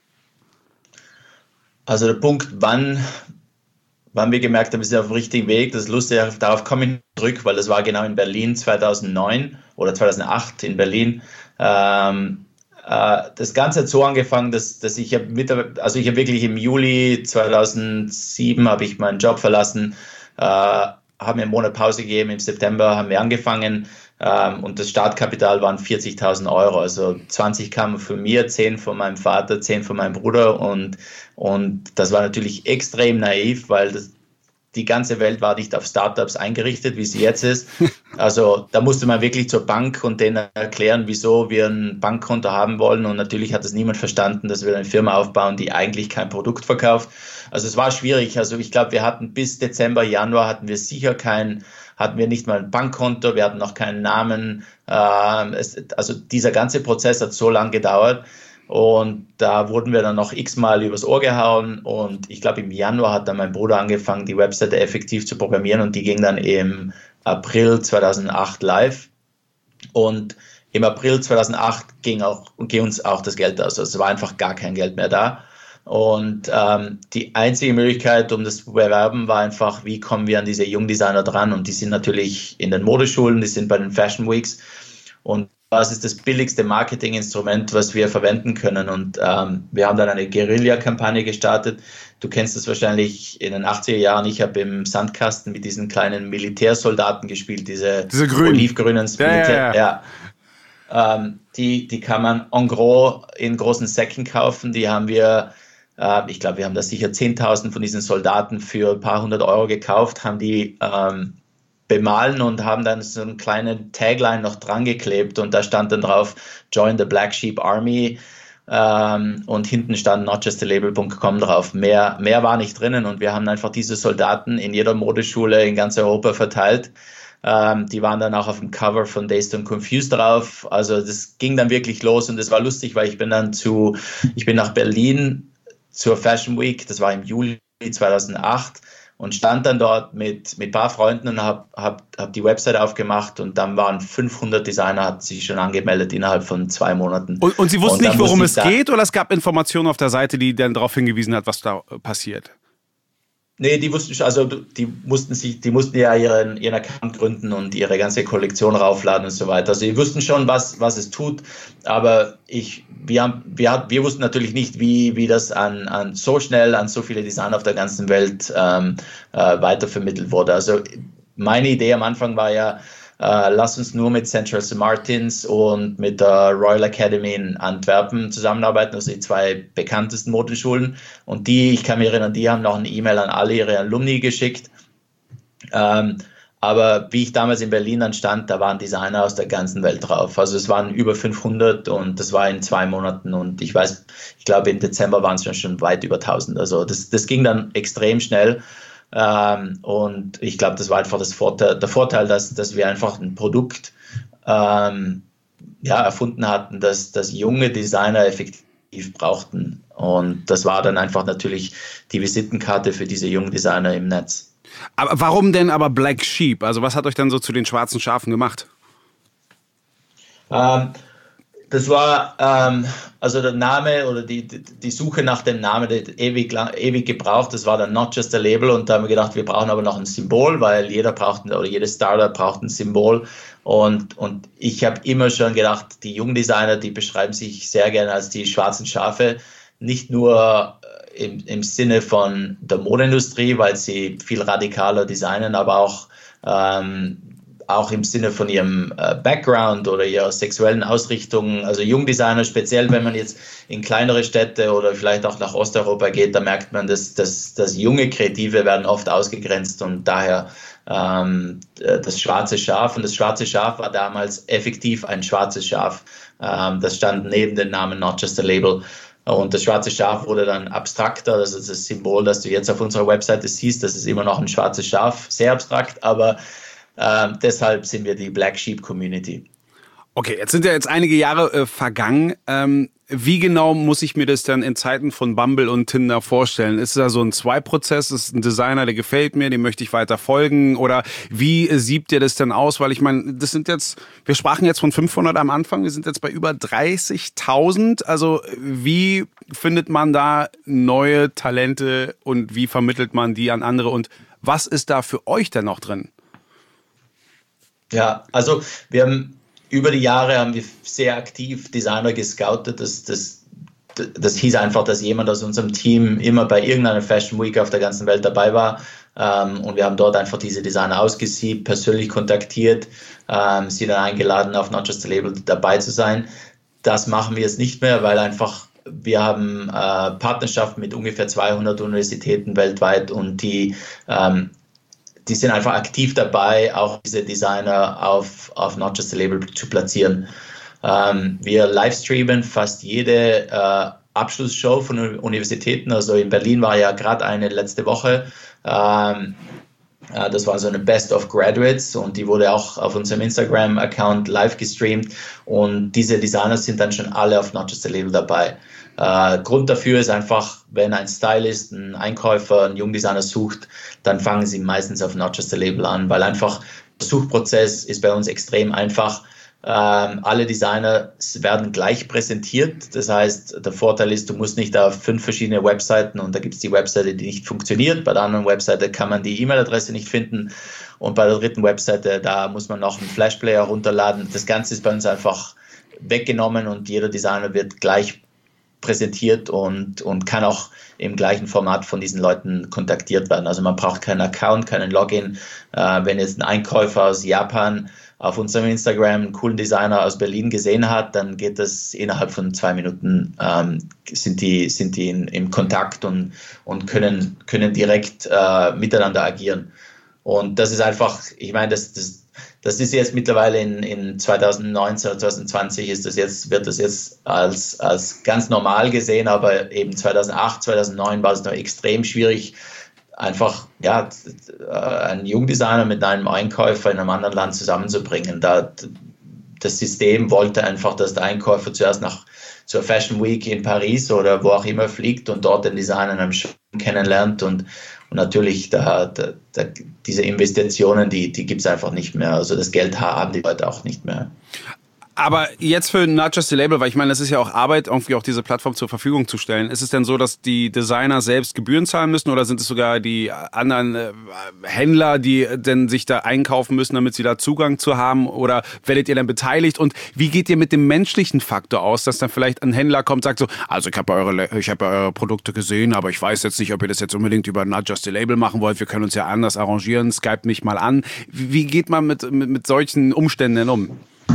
Also der Punkt, wann, wann wir gemerkt haben, wir sind auf dem richtigen Weg, das ist lustig, darauf komme ich zurück, weil das war genau in Berlin zweitausendneun oder zweitausendacht in Berlin. Ähm, äh, das Ganze hat so angefangen, dass, dass ich mit, also ich habe wirklich im Juli zweitausendsieben habe ich meinen Job verlassen, äh, habe mir einen Monat Pause gegeben, im September haben wir angefangen. Um, und das Startkapital waren vierzigtausend Euro, also zwanzig kamen von mir, zehn von meinem Vater, zehn von meinem Bruder und, und das war natürlich extrem naiv, weil das, die ganze Welt war nicht auf Startups eingerichtet, wie sie jetzt ist. Also da musste man wirklich zur Bank und denen erklären, wieso wir ein Bankkonto haben wollen und natürlich hat es niemand verstanden, dass wir eine Firma aufbauen, die eigentlich kein Produkt verkauft. Also es war schwierig, also ich glaube, wir hatten bis Dezember, Januar hatten wir sicher kein hatten wir nicht mal ein Bankkonto, wir hatten noch keinen Namen. Äh, es, also dieser ganze Prozess hat so lange gedauert und da wurden wir dann noch x-mal übers Ohr gehauen und ich glaube im Januar hat dann mein Bruder angefangen, die Webseite effektiv zu programmieren und die ging dann im April zweitausendacht live und im April zweitausendacht ging, auch, ging uns auch das Geld aus, also es war einfach gar kein Geld mehr da. Und ähm, die einzige Möglichkeit, um das zu bewerben, war einfach, wie kommen wir an diese Jungdesigner dran? Und die sind natürlich in den Modeschulen, die sind bei den Fashion Weeks. Und das ist das billigste Marketinginstrument, was wir verwenden können. Und ähm, wir haben dann eine Guerilla-Kampagne gestartet. Du kennst das wahrscheinlich in den achtziger Jahren. Ich habe im Sandkasten mit diesen kleinen Militärsoldaten gespielt, diese, diese grün. olivgrünen ja, Militär. Ja, ja. Ja. Ähm, die, die kann man en gros in großen Säcken kaufen. Die haben wir Ich glaube, wir haben da sicher zehntausend von diesen Soldaten für ein paar hundert Euro gekauft, haben die ähm, bemalen und haben dann so einen kleinen Tagline noch dran geklebt und da stand dann drauf, Join the Black Sheep Army ähm, und hinten stand not just a label punkt com drauf. Mehr, mehr war nicht drinnen und wir haben einfach diese Soldaten in jeder Modeschule in ganz Europa verteilt. Ähm, die waren dann auch auf dem Cover von Dazed and Confused drauf. Also das ging dann wirklich los und das war lustig, weil ich bin dann zu, ich bin nach Berlin zur Fashion Week, das war im Juli zweitausendacht und stand dann dort mit, mit ein paar Freunden und habe hab, hab die Website aufgemacht und dann waren fünfhundert Designer, hatten sich schon angemeldet innerhalb von zwei Monaten. Und, und Sie wussten und nicht, worum es geht oder es gab Informationen auf der Seite, die dann darauf hingewiesen hat, was da passiert? Nee, die wussten schon, also die mussten sich, die mussten ja ihren, ihren Account gründen und ihre ganze Kollektion raufladen und so weiter. Also die wussten schon, was, was es tut, aber ich, wir haben, wir, wir wussten natürlich nicht, wie, wie das an, an so schnell an so viele Designer auf der ganzen Welt ähm, äh, weitervermittelt wurde. Also meine Idee am Anfang war ja, Uh, lass uns nur mit Central Saint Martins und mit der Royal Academy in Antwerpen zusammenarbeiten, also die zwei bekanntesten Modeschulen. Und die, ich kann mich erinnern, die haben noch eine E-Mail an alle ihre Alumni geschickt. Um, aber wie ich damals in Berlin dann stand, da waren Designer aus der ganzen Welt drauf. Also es waren über fünfhundert und das war in zwei Monaten. Und ich weiß, ich glaube im Dezember waren es schon, schon weit über tausend. Also das, das ging dann extrem schnell. Ähm, und ich glaube, das war einfach das Vorteil, der Vorteil, dass, dass wir einfach ein Produkt ähm, ja, erfunden hatten, das, das junge Designer effektiv brauchten. Und das war dann einfach natürlich die Visitenkarte für diese jungen Designer im Netz. Aber warum denn aber Black Sheep? Also was hat euch dann so zu den schwarzen Schafen gemacht? Ähm, Das war, ähm, also der Name oder die, die Suche nach dem Namen, die ewig, lang, ewig gebraucht, das war dann Not Just a Label und da haben wir gedacht, wir brauchen aber noch ein Symbol, weil jeder braucht, oder jedes Startup braucht ein Symbol und, und ich habe immer schon gedacht, die jungen Designer, die beschreiben sich sehr gerne als die schwarzen Schafe, nicht nur im, im Sinne von der Modeindustrie, weil sie viel radikaler designen, aber auch ähm, auch im Sinne von ihrem äh, Background oder ihrer sexuellen Ausrichtung. Also Jungdesigner, speziell wenn man jetzt in kleinere Städte oder vielleicht auch nach Osteuropa geht, da merkt man, dass, dass, dass junge Kreative werden oft ausgegrenzt und daher ähm, das schwarze Schaf. Und das schwarze Schaf war damals effektiv ein schwarzes Schaf. Ähm, das stand neben dem Namen Not Just a Label. Und das schwarze Schaf wurde dann abstrakter. Das ist das Symbol, das du jetzt auf unserer Webseite siehst. Das ist immer noch ein schwarzes Schaf, sehr abstrakt, aber Äh, deshalb sind wir die Black Sheep Community. Okay, jetzt sind ja jetzt einige Jahre äh, vergangen. Ähm, wie genau muss ich mir das dann in Zeiten von Bumble und Tinder vorstellen? Ist da so ein Swipe-Prozess? Ist ein Designer, der gefällt mir, dem möchte ich weiter folgen? Oder wie äh, siebt ihr das denn aus? Weil ich meine, das sind jetzt, wir sprachen jetzt von fünfhundert am Anfang, wir sind jetzt bei über dreißigtausend. Also wie findet man da neue Talente und wie vermittelt man die an andere? Und was ist da für euch denn noch drin? Ja, also wir haben über die Jahre haben wir sehr aktiv Designer gescoutet. Das, das, das hieß einfach, dass jemand aus unserem Team immer bei irgendeiner Fashion Week auf der ganzen Welt dabei war. Ähm, und wir haben dort einfach diese Designer ausgesiebt, persönlich kontaktiert, ähm, sie dann eingeladen, auf Not Just a Label dabei zu sein. Das machen wir jetzt nicht mehr, weil einfach wir haben äh, Partnerschaften mit ungefähr zweihundert Universitäten weltweit und die ähm, Die sind einfach aktiv dabei, auch diese Designer auf, auf Not Just a Label zu platzieren. Ähm, wir livestreamen fast jede äh, Abschlussshow von Universitäten. Also in Berlin war ja gerade eine letzte Woche. Ähm, äh, das war so eine Best of Graduates und die wurde auch auf unserem Instagram-Account live gestreamt. Und diese Designer sind dann schon alle auf Not Just a Label dabei. Äh, Grund dafür ist einfach, wenn ein Stylist, ein Einkäufer, einen Jungdesigner sucht, dann fangen sie meistens auf Not Just a Label an, weil einfach der Suchprozess ist bei uns extrem einfach. Ähm, alle Designer werden gleich präsentiert. Das heißt, der Vorteil ist, du musst nicht auf fünf verschiedene Webseiten und da gibt es die Webseite, die nicht funktioniert. Bei der anderen Webseite kann man die E-Mail-Adresse nicht finden und bei der dritten Webseite, da muss man noch einen Flash-Player runterladen. Das Ganze ist bei uns einfach weggenommen und jeder Designer wird gleich präsentiert und, und kann auch im gleichen Format von diesen Leuten kontaktiert werden. Also man braucht keinen Account, keinen Login. Äh, wenn jetzt ein Einkäufer aus Japan auf unserem Instagram einen coolen Designer aus Berlin gesehen hat, dann geht das innerhalb von zwei Minuten, ähm, sind die, sind die in, im Kontakt und, und können, können direkt äh, miteinander agieren. Und das ist einfach, ich meine, das, das Das ist jetzt mittlerweile in, in zwanzig neunzehn, zwanzig zwanzig ist das jetzt, wird das jetzt als, als ganz normal gesehen, aber eben zweitausendacht, zweitausendneun war es noch extrem schwierig, einfach ja, einen Jungdesigner mit einem Einkäufer in einem anderen Land zusammenzubringen. Da, das System wollte einfach, dass der Einkäufer zuerst nach zur Fashion Week in Paris oder wo auch immer fliegt und dort den Designer in einem Shop kennenlernt und Und natürlich, da, da, da, diese Investitionen, die, die gibt es einfach nicht mehr. Also das Geld haben die Leute auch nicht mehr. Aber jetzt für Not Just a Label, weil ich meine, das ist ja auch Arbeit, irgendwie auch diese Plattform zur Verfügung zu stellen. Ist es denn so, dass die Designer selbst Gebühren zahlen müssen oder sind es sogar die anderen äh, Händler, die denn sich da einkaufen müssen, damit sie da Zugang zu haben? Oder werdet ihr dann beteiligt? Und wie geht ihr mit dem menschlichen Faktor aus, dass dann vielleicht ein Händler kommt und sagt so, also ich habe eure, ich habe eure Produkte gesehen, aber ich weiß jetzt nicht, ob ihr das jetzt unbedingt über Not Just a Label machen wollt. Wir können uns ja anders arrangieren, Skype mich mal an. Wie geht man mit, mit, mit solchen Umständen denn um?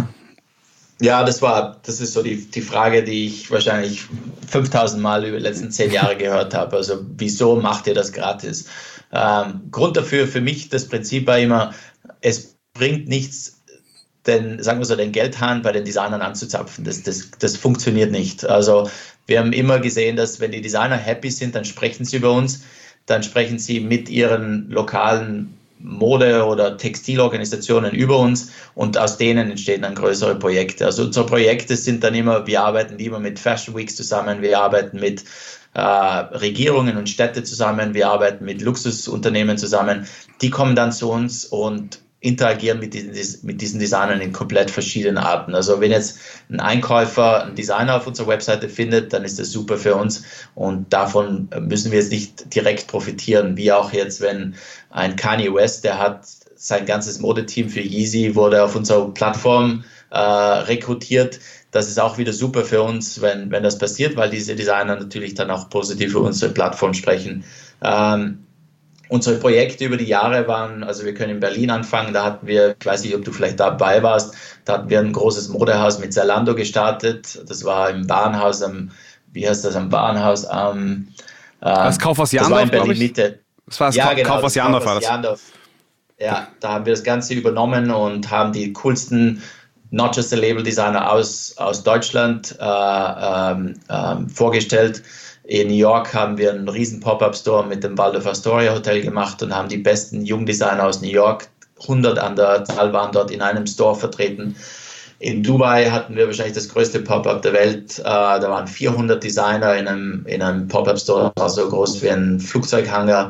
Ja, das war, das ist so die, die Frage, die ich wahrscheinlich fünftausend Mal über die letzten zehn Jahre gehört habe. Also, wieso macht ihr das gratis? Ähm, Grund dafür, für mich, das Prinzip war immer, es bringt nichts, den, sagen wir so, den Geldhahn bei den Designern anzuzapfen. Das, das, das funktioniert nicht. Also, wir haben immer gesehen, dass wenn die Designer happy sind, dann sprechen sie über uns, dann sprechen sie mit ihren lokalen Mode- oder Textilorganisationen über uns und aus denen entstehen dann größere Projekte. Also unsere Projekte sind dann immer, wir arbeiten lieber mit Fashion Weeks zusammen, wir arbeiten mit äh, Regierungen und Städte zusammen, wir arbeiten mit Luxusunternehmen zusammen. Die kommen dann zu uns und interagieren mit diesen, mit diesen Designern in komplett verschiedenen Arten. Also wenn jetzt ein Einkäufer einen Designer auf unserer Webseite findet, dann ist das super für uns und davon müssen wir jetzt nicht direkt profitieren, wie auch jetzt, wenn ein Kanye West, der hat sein ganzes Modeteam für Yeezy, wurde auf unserer Plattform äh, rekrutiert. Das ist auch wieder super für uns, wenn, wenn das passiert, weil diese Designer natürlich dann auch positiv für unsere Plattform sprechen. Ähm, Unsere Projekte über die Jahre waren, also wir können in Berlin anfangen, da hatten wir, ich weiß nicht, ob du vielleicht dabei warst, da hatten wir ein großes Modehaus mit Zalando gestartet. Das war im Warenhaus am, wie heißt das, am Warenhaus am... Äh, das Kaufhaus Jandorf, das war in Berlin Mitte. Das war das ja, Ka- genau, Kaufhaus Jandorf. War das. Jandorf. Ja, da haben wir das Ganze übernommen und haben die coolsten Not Just a Label Designer aus, aus Deutschland äh, ähm, ähm, vorgestellt. In New York haben wir einen riesen Pop-Up-Store mit dem Waldorf Astoria Hotel gemacht und haben die besten Jungdesigner aus New York, hundert an der Zahl waren dort in einem Store vertreten. in Dubai hatten wir wahrscheinlich das größte Pop-up der Welt. Äh, da waren vierhundert Designer in einem, in einem Pop-up-Store, so groß wie ein Flugzeughangar.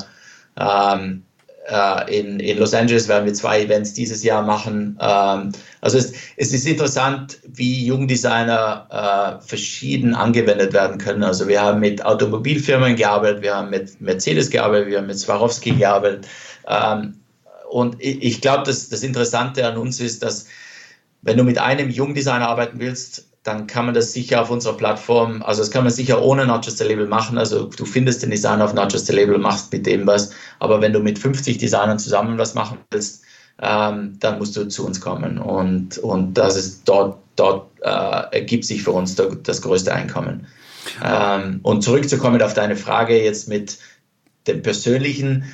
Ähm, äh, in, in Los Angeles werden wir zwei Events dieses Jahr machen. Ähm, also es, es ist interessant, wie Jungdesigner äh, verschieden angewendet werden können. Also wir haben mit Automobilfirmen gearbeitet, wir haben mit Mercedes gearbeitet, wir haben mit Swarovski gearbeitet. Ähm, und ich, ich glaube, dass das Interessante an uns ist, dass wenn du mit einem Jungdesigner arbeiten willst, dann kann man das sicher auf unserer Plattform, also das kann man sicher ohne Not Just a Label machen. Also du findest den Designer auf Not Just a Label, machst mit dem was. Aber wenn du mit fünfzig Designern zusammen was machen willst, ähm, dann musst du zu uns kommen. Und, und das ist dort, dort äh, ergibt sich für uns der, das größte Einkommen. Ähm, und zurückzukommen auf deine Frage jetzt mit dem Persönlichen,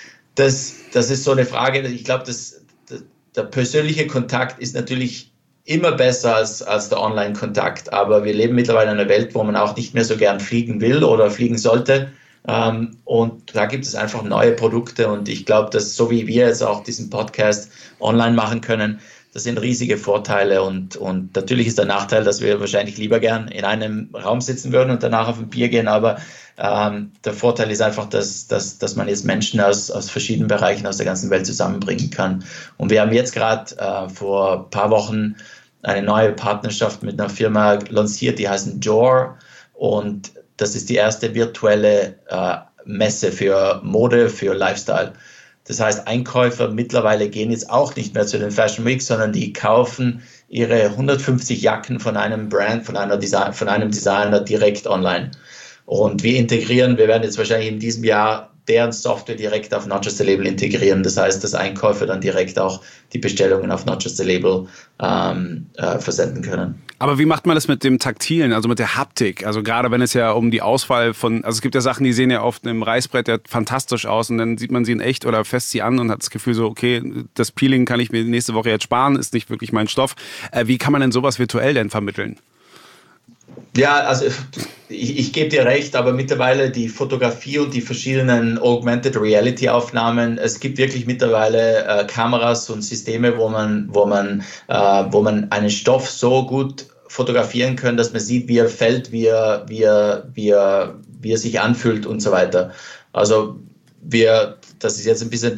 das, das ist so eine Frage, ich glaube, das, das, der persönliche Kontakt ist natürlich immer besser als, als der Online-Kontakt, aber wir leben mittlerweile in einer Welt, wo man auch nicht mehr so gern fliegen will oder fliegen sollte, ähm, und da gibt es einfach neue Produkte und ich glaube, dass so wie wir jetzt auch diesen Podcast online machen können, das sind riesige Vorteile und, und natürlich ist der Nachteil, dass wir wahrscheinlich lieber gern in einem Raum sitzen würden und danach auf ein Bier gehen, aber ähm, der Vorteil ist einfach, dass, dass, dass man jetzt Menschen aus, aus verschiedenen Bereichen aus der ganzen Welt zusammenbringen kann. Und wir haben jetzt gerade äh, vor ein paar Wochen eine neue Partnerschaft mit einer Firma lanciert, die heißt Jor und das ist die erste virtuelle äh, Messe für Mode, für Lifestyle. Das heißt, Einkäufer mittlerweile gehen jetzt auch nicht mehr zu den Fashion Weeks, sondern die kaufen ihre hundertfünfzig Jacken von einem Brand, von, einer Design, von einem Designer direkt online. Und wir integrieren, wir werden jetzt wahrscheinlich in diesem Jahr deren Software direkt auf Not Just a Label integrieren. Das heißt, dass Einkäufer dann direkt auch die Bestellungen auf Not Just a Label ähm, äh, versenden können. Aber wie macht man das mit dem Taktilen, also mit der Haptik? Also gerade wenn es ja um die Auswahl von, also es gibt ja Sachen, die sehen ja auf einem Reißbrett ja fantastisch aus und dann sieht man sie in echt oder fässt sie an und hat das Gefühl so, okay, das Peeling kann ich mir nächste Woche jetzt sparen, ist nicht wirklich mein Stoff. Äh, wie kann man denn sowas virtuell denn vermitteln? Ja, also ich, ich gebe dir recht, aber mittlerweile die Fotografie und die verschiedenen Augmented Reality Aufnahmen, es gibt wirklich mittlerweile äh, Kameras und Systeme, wo man, wo man, äh, wo man einen Stoff so gut fotografieren kann, dass man sieht, wie er fällt, wie er, wie er, wie er, wie er sich anfühlt und so weiter. Also wir, das ist jetzt ein bisschen,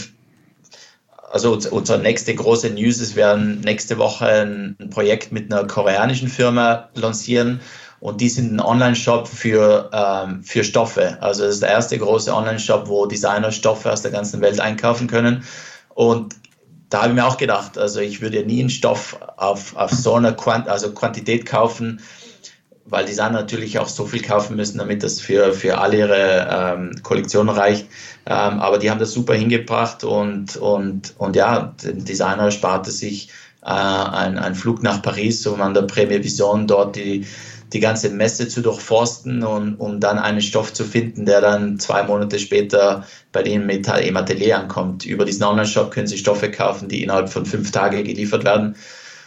also unsere nächste große News ist, wir werden nächste Woche ein, ein Projekt mit einer koreanischen Firma lancieren. Und die sind ein Online-Shop für, ähm, für Stoffe. Also das ist der erste große Online-Shop, wo Designer Stoffe aus der ganzen Welt einkaufen können. Und da habe ich mir auch gedacht, also ich würde nie einen Stoff auf, auf so eine Quant- also Quantität kaufen, weil Designer natürlich auch so viel kaufen müssen, damit das für, für alle ihre ähm, Kollektionen reicht. Ähm, aber die haben das super hingebracht und, und, und ja, der Designer sparte sich äh, einen, einen Flug nach Paris, um an der Premier Vision dort die die ganze Messe zu durchforsten und um dann einen Stoff zu finden, der dann zwei Monate später bei denen im Atelier ankommt. Über diesen Online-Shop können Sie Stoffe kaufen, die innerhalb von fünf Tagen geliefert werden.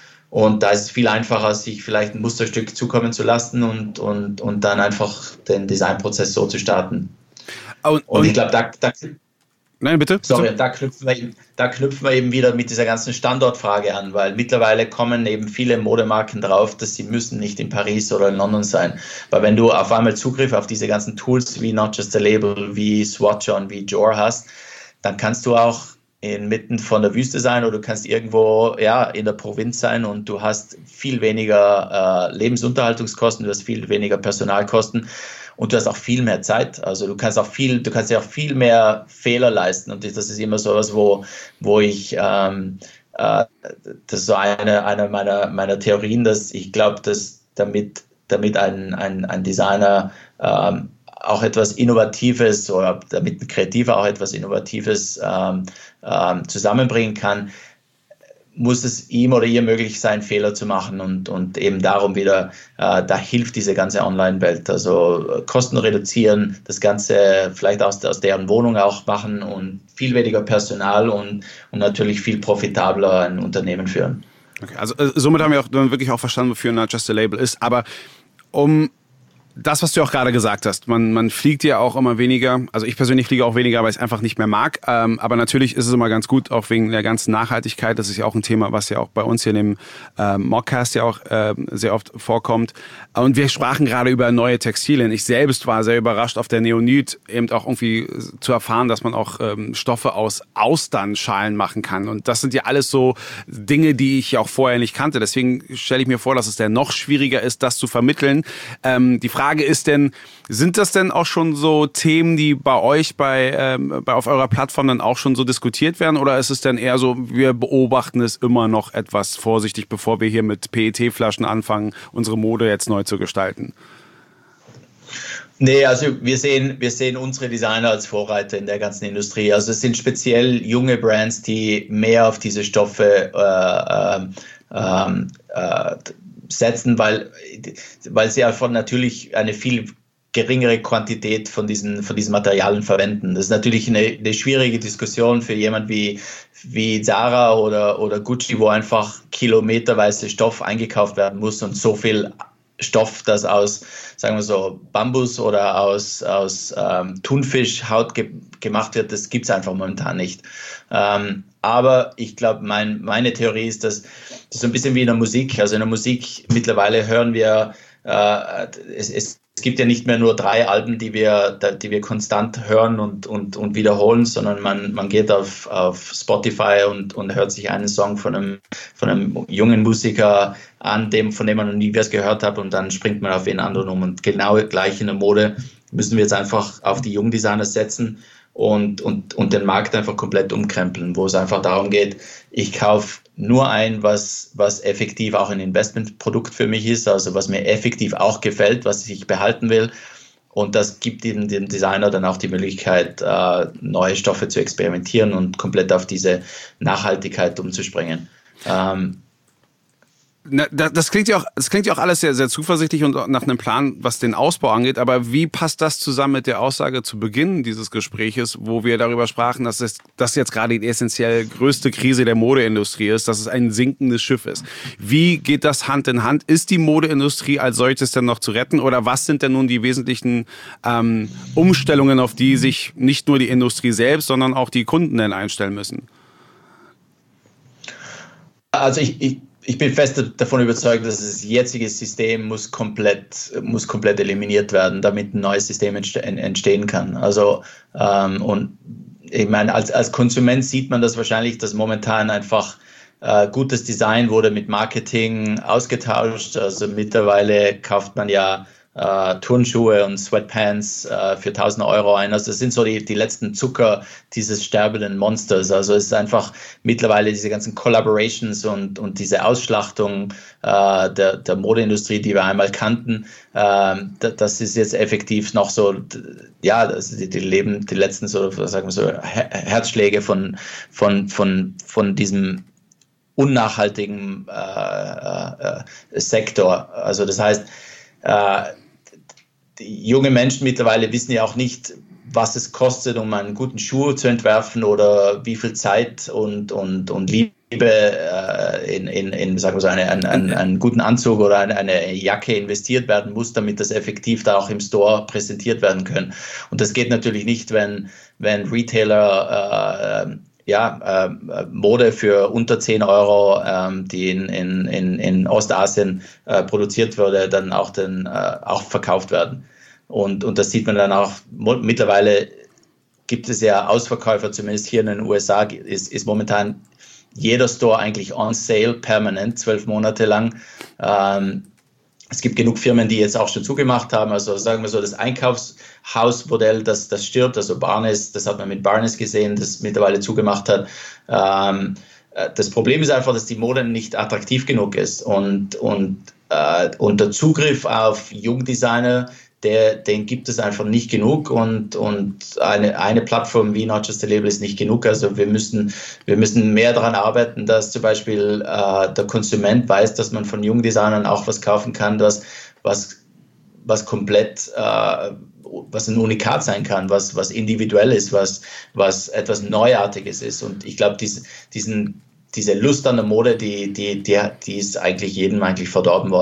Und da ist es viel einfacher, sich vielleicht ein Musterstück zukommen zu lassen und, und, und dann einfach den Designprozess so zu starten. Und, und ich glaube, da, da Nein, bitte. Sorry, da knüpfen, wir eben, da knüpfen wir eben wieder mit dieser ganzen Standortfrage an, weil mittlerweile kommen eben viele Modemarken drauf, dass sie müssen nicht in Paris oder in London sein. Weil wenn du auf einmal Zugriff auf diese ganzen Tools wie Not Just a Label, wie Swatcher und wie Jor hast, dann kannst du auch inmitten von der Wüste sein oder du kannst irgendwo ja, in der Provinz sein und du hast viel weniger äh, Lebensunterhaltungskosten, du hast viel weniger Personalkosten. Und du hast auch viel mehr Zeit. Also du kannst auch viel, du kannst ja auch viel mehr Fehler leisten. Und das ist immer so etwas, wo, wo ich, ähm, äh, das ist so eine, eine meiner, meiner Theorien, dass ich glaube, dass damit, damit ein, ein, ein Designer ähm, auch etwas Innovatives oder damit ein Kreativer auch etwas Innovatives ähm, ähm, zusammenbringen kann, muss es ihm oder ihr möglich sein, Fehler zu machen und, und eben darum wieder, äh, da hilft diese ganze Online-Welt. Also äh, Kosten reduzieren, das Ganze vielleicht aus, aus deren Wohnung auch machen und viel weniger Personal und, und natürlich viel profitabler ein Unternehmen führen. Okay, also äh, somit haben wir auch dann wirklich auch verstanden, wofür Not Just a Label ist, aber um das, was du auch gerade gesagt hast, man, man fliegt ja auch immer weniger, also ich persönlich fliege auch weniger, weil ich es einfach nicht mehr mag, ähm, aber natürlich ist es immer ganz gut, auch wegen der ganzen Nachhaltigkeit, das ist ja auch ein Thema, was ja auch bei uns hier in dem äh, Mockcast ja auch äh, sehr oft vorkommt, und wir sprachen gerade über neue Textilien. Ich selbst war sehr überrascht, auf der Neonit eben auch irgendwie zu erfahren, dass man auch ähm, Stoffe aus Austernschalen machen kann, und das sind ja alles so Dinge, die ich auch vorher nicht kannte, deswegen stelle ich mir vor, dass es dann noch schwieriger ist, das zu vermitteln. Ähm, die Frage ist denn, sind das denn auch schon so Themen, die bei euch bei, ähm, bei auf eurer Plattform dann auch schon so diskutiert werden, oder ist es denn eher so, wir beobachten es immer noch etwas vorsichtig, bevor wir hier mit P E T-Flaschen anfangen, unsere Mode jetzt neu zu gestalten? Nee, also wir sehen, wir sehen unsere Designer als Vorreiter in der ganzen Industrie. Also es sind speziell junge Brands, die mehr auf diese Stoffe äh, äh, äh, setzen, weil, weil sie einfach natürlich eine viel geringere Quantität von diesen, von diesen Materialien verwenden. Das ist natürlich eine, eine schwierige Diskussion für jemand wie, wie Zara oder, oder Gucci, wo einfach kilometerweise Stoff eingekauft werden muss, und so viel Stoff, das aus, sagen wir so, Bambus oder aus, aus ähm, Thunfischhaut ge- gemacht wird, das gibt es einfach momentan nicht. Ähm, aber ich glaube, mein, meine Theorie ist, dass das ist so ein bisschen wie in der Musik. Also in der Musik mittlerweile hören wir, äh, es, es Es gibt ja nicht mehr nur drei Alben, die wir, die wir konstant hören und, und, und wiederholen, sondern man, man geht auf, auf Spotify und, und hört sich einen Song von einem, von einem jungen Musiker an, dem, von dem man noch nie was gehört hat, und dann springt man auf den anderen um. Und genau gleich in der Mode müssen wir jetzt einfach auf die jungen Designer setzen und, und, und den Markt einfach komplett umkrempeln, wo es einfach darum geht, ich kaufe nur ein, was, was effektiv auch ein Investmentprodukt für mich ist, also was mir effektiv auch gefällt, was ich behalten will. Und das gibt eben dem Designer dann auch die Möglichkeit, äh, neue Stoffe zu experimentieren und komplett auf diese Nachhaltigkeit umzuspringen. Ähm, Na, das klingt ja auch, das klingt ja auch alles sehr, sehr zuversichtlich und nach einem Plan, was den Ausbau angeht. Aber wie passt das zusammen mit der Aussage zu Beginn dieses Gespräches, wo wir darüber sprachen, dass es, dass jetzt gerade die essentiell größte Krise der Modeindustrie ist, dass es ein sinkendes Schiff ist? Wie geht das Hand in Hand? Ist die Modeindustrie als solches denn noch zu retten? Oder was sind denn nun die wesentlichen ähm, Umstellungen, auf die sich nicht nur die Industrie selbst, sondern auch die Kunden denn einstellen müssen? Also ich, ich Ich bin fest davon überzeugt, dass das jetzige System muss komplett, muss komplett eliminiert werden, damit ein neues System entstehen kann. Also, ähm, und ich meine, als, als Konsument sieht man das wahrscheinlich, dass momentan einfach äh, gutes Design wurde mit Marketing ausgetauscht. Also mittlerweile kauft man ja Uh, Turnschuhe und Sweatpants uh, für tausend Euro ein. Also das sind so die, die letzten Zucker dieses sterbenden Monsters. Also es ist einfach mittlerweile diese ganzen Collaborations und, und diese Ausschlachtung uh, der, der Modeindustrie, die wir einmal kannten, uh, das ist jetzt effektiv noch so, ja, das, die, die leben die letzten so, sagen wir so, Herzschläge von, von, von, von diesem unnachhaltigen uh, uh, Sektor. Also das heißt, uh, die junge Menschen mittlerweile wissen ja auch nicht, was es kostet, um einen guten Schuh zu entwerfen, oder wie viel Zeit und, und, und Liebe äh, in, in, in sagen wir so, eine, einen, einen, einen guten Anzug oder eine, eine Jacke investiert werden muss, damit das effektiv da auch im Store präsentiert werden kann. Und das geht natürlich nicht, wenn, wenn Retailer äh, ja, äh, Mode für unter zehn Euro, ähm, die in, in, in, in Ostasien äh, produziert wurde, dann auch, den, äh, auch verkauft werden. Und, und das sieht man dann auch, mittlerweile gibt es ja Ausverkäufer, zumindest hier in den U S A ist, ist momentan jeder Store eigentlich on sale, permanent, zwölf Monate lang. Ähm, Es gibt genug Firmen, die jetzt auch schon zugemacht haben. Also sagen wir so, das Einkaufshausmodell, das, das stirbt. Also Barnes, das hat man mit Barnes gesehen, das mittlerweile zugemacht hat. Ähm, das Problem ist einfach, dass die Mode nicht attraktiv genug ist. Und, und, äh, und der Zugriff auf Jungdesigner, der, den gibt es einfach nicht genug. Und, und eine, eine Plattform wie Not Just a Label ist nicht genug. Also wir müssen, wir müssen mehr daran arbeiten, dass zum Beispiel äh, der Konsument weiß, dass man von Jungdesignern auch was kaufen kann, das, was, was komplett, äh, was ein Unikat sein kann, was, was individuell ist, was, was etwas Neuartiges ist. Und ich glaube, dies, diesen, diese Lust an der Mode, die, die, die, die ist eigentlich jedem eigentlich verdorben worden.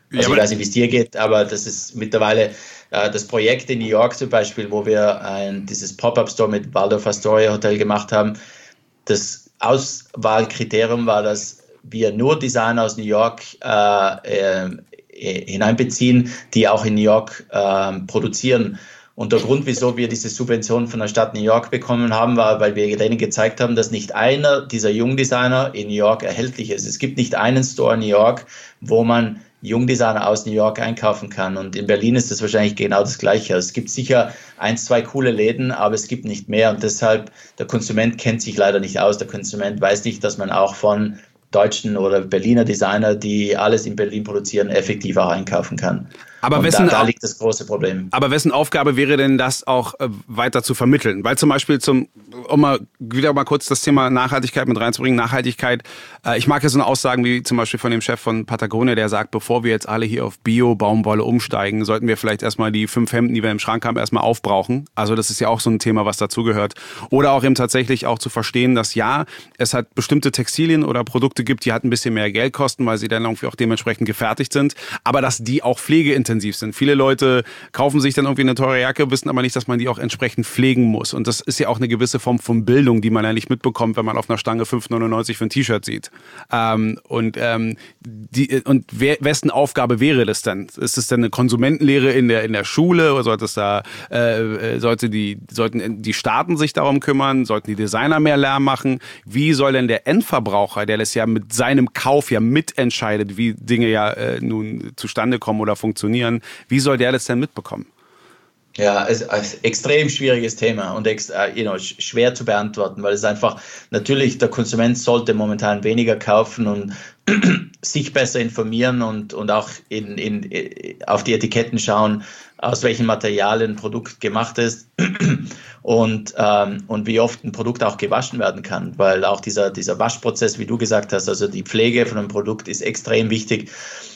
Also ja, ich weiß nicht, wie es dir geht, aber das ist mittlerweile äh, das Projekt in New York zum Beispiel, wo wir ein, dieses Pop-Up-Store mit Waldorf Astoria Hotel gemacht haben. Das Auswahlkriterium war, dass wir nur Designer aus New York äh, äh, hineinbeziehen, die auch in New York äh, produzieren. Und der Grund, wieso wir diese Subvention von der Stadt New York bekommen haben, war, weil wir denen gezeigt haben, dass nicht einer dieser Jungdesigner in New York erhältlich ist. Es gibt nicht einen Store in New York, wo man Jungdesigner aus New York einkaufen kann. Und in Berlin ist das wahrscheinlich genau das Gleiche. Es gibt sicher ein, zwei coole Läden, aber es gibt nicht mehr. Und deshalb, der Konsument kennt sich leider nicht aus. Der Konsument weiß nicht, dass man auch von deutschen oder Berliner Designer, die alles in Berlin produzieren, effektiv auch einkaufen kann. Aber wessen, da, da liegt das große Problem. Aber wessen Aufgabe wäre denn das auch äh, weiter zu vermitteln? Weil zum Beispiel, zum, um mal wieder mal kurz das Thema Nachhaltigkeit mit reinzubringen, Nachhaltigkeit, äh, ich mag ja so eine Aussagen wie zum Beispiel von dem Chef von Patagonia, der sagt, bevor wir jetzt alle hier auf Bio-Baumwolle umsteigen, sollten wir vielleicht erstmal die fünf Hemden, die wir im Schrank haben, erstmal aufbrauchen. Also das ist ja auch so ein Thema, was dazugehört. Oder auch eben tatsächlich auch zu verstehen, dass ja, es halt bestimmte Textilien oder Produkte gibt, die halt ein bisschen mehr Geld kosten, weil sie dann irgendwie auch dementsprechend gefertigt sind, aber dass die auch pflegeintensiv sind. Viele Leute kaufen sich dann irgendwie eine teure Jacke, wissen aber nicht, dass man die auch entsprechend pflegen muss. Und das ist ja auch eine gewisse Form von Bildung, die man ja nicht mitbekommt, wenn man auf einer Stange fünf neunundneunzig für ein T-Shirt sieht. Ähm, und ähm, die, und wer, wessen Aufgabe wäre das denn? Ist es denn eine Konsumentenlehre in der in der Schule oder sollte es da äh, sollte die sollten die Staaten sich darum kümmern? Sollten die Designer mehr Lärm machen? Wie soll denn der Endverbraucher, der das ja mit seinem Kauf ja mitentscheidet, wie Dinge ja äh, nun zustande kommen oder funktionieren? Wie soll der das denn mitbekommen? Ja, es ist ein extrem schwieriges Thema und ex, you know, schwer zu beantworten, weil es einfach, natürlich, der Konsument sollte momentan weniger kaufen und sich besser informieren und, und auch in, in, auf die Etiketten schauen, aus welchen Materialien ein Produkt gemacht ist und, ähm, und wie oft ein Produkt auch gewaschen werden kann, weil auch dieser, dieser Waschprozess, wie du gesagt hast, also die Pflege von einem Produkt ist extrem wichtig.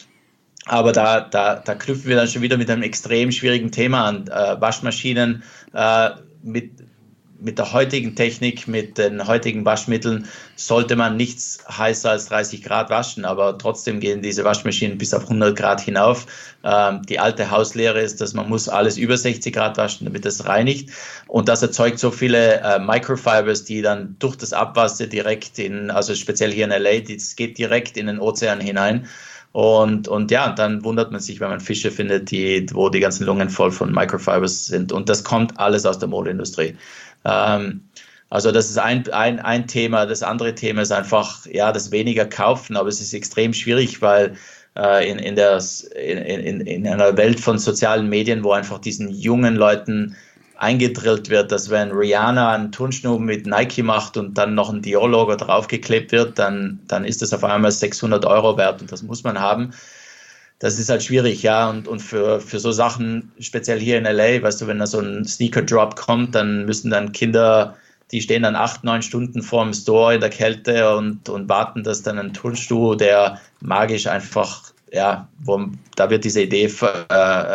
Aber da, da, da knüpfen wir dann schon wieder mit einem extrem schwierigen Thema an. Äh, Waschmaschinen äh, mit, mit der heutigen Technik, mit den heutigen Waschmitteln sollte man nichts heißer als dreißig Grad waschen, aber trotzdem gehen diese Waschmaschinen bis auf hundert Grad hinauf. Ähm, die alte Hauslehre ist, dass man muss alles über sechzig Grad waschen, damit es reinigt. Und das erzeugt so viele äh, Microfibers, die dann durch das Abwasser direkt in, also speziell hier in L A, das geht direkt in den Ozean hinein. Und, und ja, dann wundert man sich, wenn man Fische findet, die, wo die ganzen Lungen voll von Microfibers sind. Und das kommt alles aus der Modeindustrie. Ähm, also das ist ein, ein, ein Thema. Das andere Thema ist einfach, ja, das weniger kaufen. Aber es ist extrem schwierig, weil äh, in, in, der, in, in, in einer Welt von sozialen Medien, wo einfach diesen jungen Leuten eingedrillt wird, dass wenn Rihanna einen Turnschuh mit Nike macht und dann noch ein Dior-Logo draufgeklebt wird, dann, dann ist das auf einmal sechshundert Euro wert und das muss man haben. Das ist halt schwierig, ja, und, und für, für so Sachen, speziell hier in L A, weißt du, wenn da so ein Sneaker-Drop kommt, dann müssen dann Kinder, die stehen dann acht, neun Stunden vor dem Store in der Kälte und, und warten, dass dann ein Turnschuh, der magisch einfach, ja, wo, da wird diese Idee äh,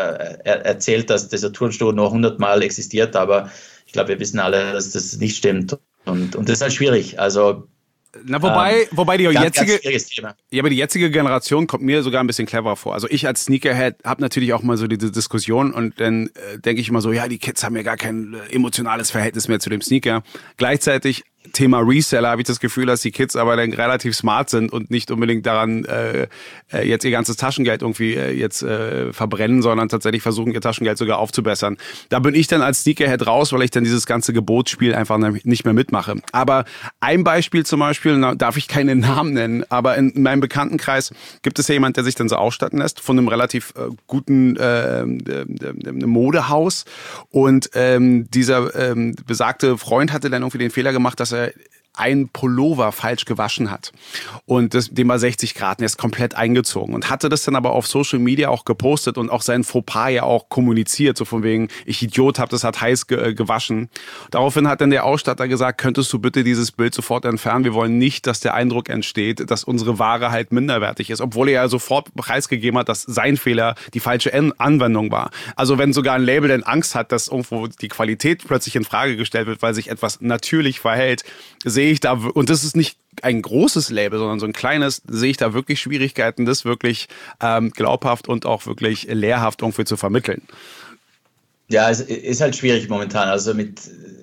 erzählt, dass dieser Turnschuh nur hundert Mal existiert, aber ich glaube, wir wissen alle, dass das nicht stimmt und, und das ist halt schwierig, also Na, wobei, ähm, wobei die ganz, jetzige, ganz ja, aber die jetzige Generation kommt mir sogar ein bisschen cleverer vor. Also ich als Sneakerhead habe natürlich auch mal so diese Diskussion und dann äh, denke ich immer so, ja, die Kids haben ja gar kein äh, emotionales Verhältnis mehr zu dem Sneaker. Gleichzeitig Thema Reseller habe ich das Gefühl, dass die Kids aber dann relativ smart sind und nicht unbedingt daran äh, jetzt ihr ganzes Taschengeld irgendwie äh, jetzt äh, verbrennen, sondern tatsächlich versuchen, ihr Taschengeld sogar aufzubessern. Da bin ich dann als Sneakerhead raus, weil ich dann dieses ganze Gebotsspiel einfach nicht mehr mitmache. Aber ein Beispiel zum Beispiel, na, darf ich keine Namen nennen, aber in, in meinem Bekanntenkreis gibt es ja jemand, der sich dann so ausstatten lässt von einem relativ äh, guten äh, äh, Modehaus und ähm, dieser ähm, besagte Freund hatte dann irgendwie den Fehler gemacht, dass er ein Pullover falsch gewaschen hat und das, dem war sechzig Grad und er ist komplett eingezogen und hatte das dann aber auf Social Media auch gepostet und auch seinen Fauxpas ja auch kommuniziert, so von wegen, ich Idiot, hab das hat heiß ge- gewaschen. Daraufhin hat dann der Ausstatter gesagt, könntest du bitte dieses Bild sofort entfernen, wir wollen nicht, dass der Eindruck entsteht, dass unsere Ware halt minderwertig ist, obwohl er ja sofort preisgegeben hat, dass sein Fehler die falsche Anwendung war. Also wenn sogar ein Label denn Angst hat, dass irgendwo die Qualität plötzlich in Frage gestellt wird, weil sich etwas natürlich verhält, sehe sehe ich da, und das ist nicht ein großes Label, sondern so ein kleines, sehe ich da wirklich Schwierigkeiten, das wirklich ähm, glaubhaft und auch wirklich lehrhaft irgendwie zu vermitteln. Ja, es ist halt schwierig momentan. Also mit,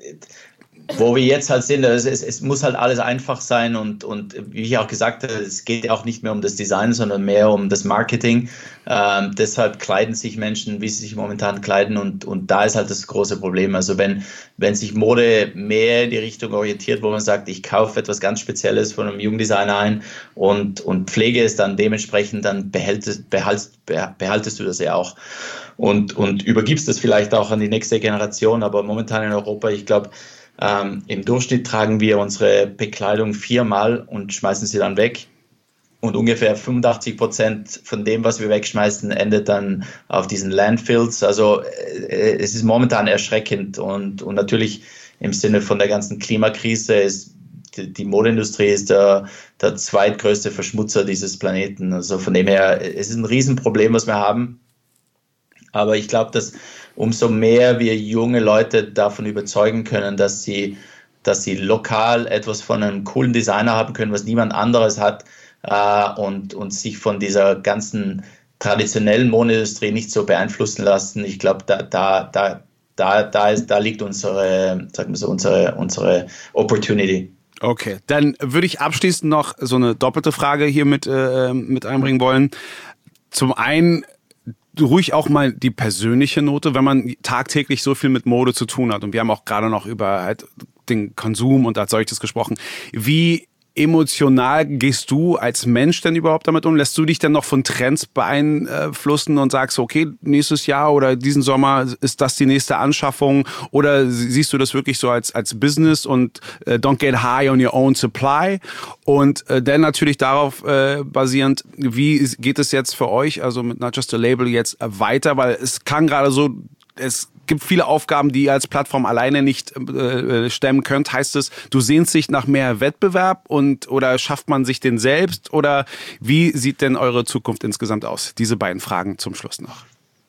wo wir jetzt halt sind, es, es muss halt alles einfach sein und, und wie ich auch gesagt habe, es geht auch nicht mehr um das Design, sondern mehr um das Marketing. Ähm, deshalb kleiden sich Menschen, wie sie sich momentan kleiden und, und da ist halt das große Problem. Also wenn, wenn sich Mode mehr in die Richtung orientiert, wo man sagt, ich kaufe etwas ganz Spezielles von einem Jugenddesigner ein und, und pflege es dann dementsprechend, dann behältest, behaltest, behaltest du das ja auch. Und, und übergibst es vielleicht auch an die nächste Generation, aber momentan in Europa, ich glaube, ähm, im Durchschnitt tragen wir unsere Bekleidung viermal und schmeißen sie dann weg. Und ungefähr fünfundachtzig Prozent von dem, was wir wegschmeißen, endet dann auf diesen Landfills. Also äh, es ist momentan erschreckend und, und natürlich im Sinne von der ganzen Klimakrise ist die, die Modeindustrie ist der, der zweitgrößte Verschmutzer dieses Planeten. Also von dem her, es ist ein Riesenproblem, was wir haben. Aber ich glaube, dass umso mehr wir junge Leute davon überzeugen können, dass sie, dass sie lokal etwas von einem coolen Designer haben können, was niemand anderes hat äh, und, und sich von dieser ganzen traditionellen Modeindustrie nicht so beeinflussen lassen. Ich glaube, da, da, da, da, da, ist, da liegt unsere, sagen wir so, unsere, unsere Opportunity. Okay, dann würde ich abschließend noch so eine doppelte Frage hier mit, äh, mit einbringen wollen. Zum einen ruhig auch mal die persönliche Note, wenn man tagtäglich so viel mit Mode zu tun hat. Und wir haben auch gerade noch über halt den Konsum und als solches gesprochen. Wie emotional gehst du als Mensch denn überhaupt damit um? Lässt du dich denn noch von Trends beeinflussen und sagst, okay, nächstes Jahr oder diesen Sommer ist das die nächste Anschaffung? Oder siehst du das wirklich so als, als Business und äh, don't get high on your own supply? Und äh, dann natürlich darauf äh, basierend, wie geht es jetzt für euch, also mit Not Just a Label jetzt weiter? Weil es kann gerade so, es gibt viele Aufgaben, die ihr als Plattform alleine nicht äh, stemmen könnt. Heißt es, du sehnst dich nach mehr Wettbewerb und oder schafft man sich den selbst? Oder wie sieht denn eure Zukunft insgesamt aus? Diese beiden Fragen zum Schluss noch.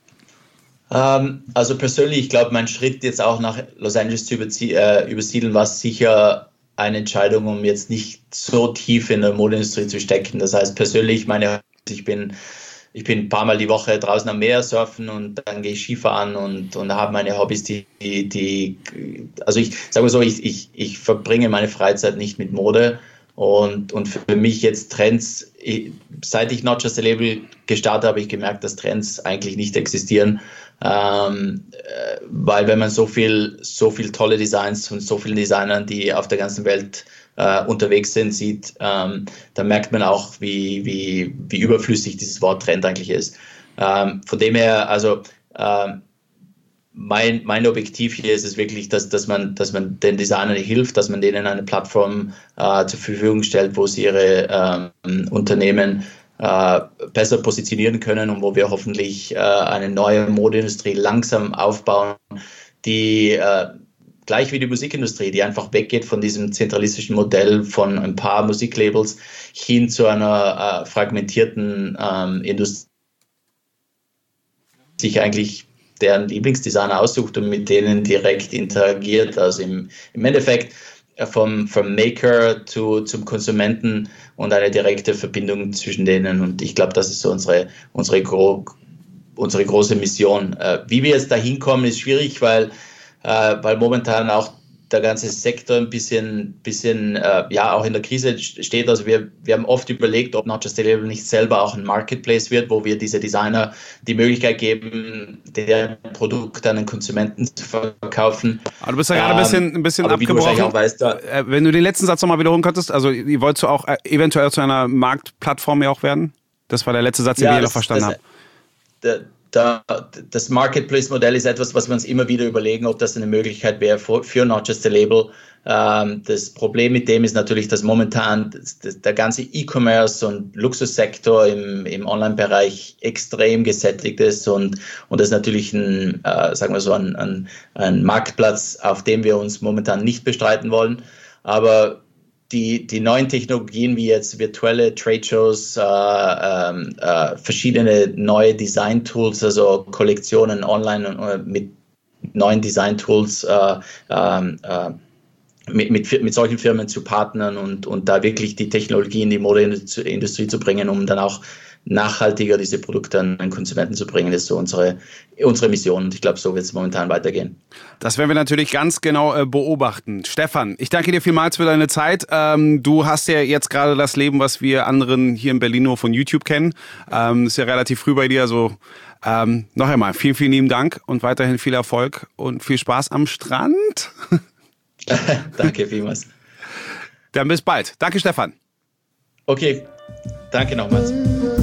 Ähm, also persönlich, ich glaube, mein Schritt jetzt auch nach Los Angeles zu äh, übersiedeln, war sicher eine Entscheidung, um jetzt nicht so tief in der Modeindustrie zu stecken. Das heißt persönlich, meine, ich bin Ich bin ein paar Mal die Woche draußen am Meer surfen und dann gehe ich Skifahren und, und habe meine Hobbys, die, die, die also ich sage mal so, ich, ich, ich verbringe meine Freizeit nicht mit Mode und, und für mich jetzt Trends, ich, seit ich Not Just a Label gestartet habe, ich gemerkt, dass Trends eigentlich nicht existieren, ähm, weil wenn man so viel, so viel tolle Designs von so vielen Designern, die auf der ganzen Welt Uh, unterwegs sind, sieht, ähm, da merkt man auch, wie, wie, wie überflüssig dieses Wort Trend eigentlich ist. Ähm, von dem her, also ähm, mein, mein Objektiv hier ist es wirklich, dass, dass, man, dass man den Designern hilft, dass man denen eine Plattform äh, zur Verfügung stellt, wo sie ihre ähm, Unternehmen äh, besser positionieren können und wo wir hoffentlich äh, eine neue Modeindustrie langsam aufbauen, die äh, gleich wie die Musikindustrie, die einfach weggeht von diesem zentralistischen Modell von ein paar Musiklabels hin zu einer äh, fragmentierten ähm, Industrie, sich eigentlich deren Lieblingsdesigner aussucht und mit denen direkt interagiert. Also im, im Endeffekt vom, vom Maker zu, zum Konsumenten und eine direkte Verbindung zwischen denen. Und ich glaube, das ist so unsere, unsere, gro- unsere große Mission. Äh, wie wir jetzt da hinkommen, ist schwierig, weil Äh, weil momentan auch der ganze Sektor ein bisschen, bisschen äh, ja, auch in der Krise steht. Also wir, wir haben oft überlegt, ob Not Just a Label nicht selber auch ein Marketplace wird, wo wir diese Designer die Möglichkeit geben, deren Produkt an den Konsumenten zu verkaufen. Aber du bist ja gerade ein bisschen, ein bisschen abgebrochen. Du weißt, da äh, wenn du den letzten Satz nochmal wiederholen könntest, also ihr wollt so auch äh, eventuell zu einer Marktplattform ja auch werden? Das war der letzte Satz, den ja, wir noch verstanden haben. Der, Da, das Marketplace-Modell ist etwas, was wir uns immer wieder überlegen, ob das eine Möglichkeit wäre für, für Not Just a Label. Ähm, das Problem mit dem ist natürlich, dass momentan das, das, der ganze E-Commerce und Luxussektor im, im Online-Bereich extrem gesättigt ist und, und das ist natürlich ein, äh, sagen wir so, ein, ein, ein Marktplatz, auf dem wir uns momentan nicht bestreiten wollen. Aber Die, die neuen Technologien wie jetzt virtuelle Trade-Shows, äh, äh, verschiedene neue Design-Tools, also Kollektionen online äh, mit neuen Design-Tools äh, äh, mit, mit, mit solchen Firmen zu partnern und, und da wirklich die Technologie in die Modeindustrie zu bringen, um dann auch nachhaltiger diese Produkte an den Konsumenten zu bringen. Das ist so unsere, unsere Mission und ich glaube, so wird es momentan weitergehen. Das werden wir natürlich ganz genau äh, beobachten. Stefan, ich danke dir vielmals für deine Zeit. Ähm, du hast ja jetzt gerade das Leben, was wir anderen hier in Berlin nur von YouTube kennen. Ähm, ist ja relativ früh bei dir, also ähm, noch einmal vielen, vielen lieben Dank und weiterhin viel Erfolg und viel Spaß am Strand. Danke vielmals. Dann bis bald. Danke, Stefan. Okay, danke nochmals.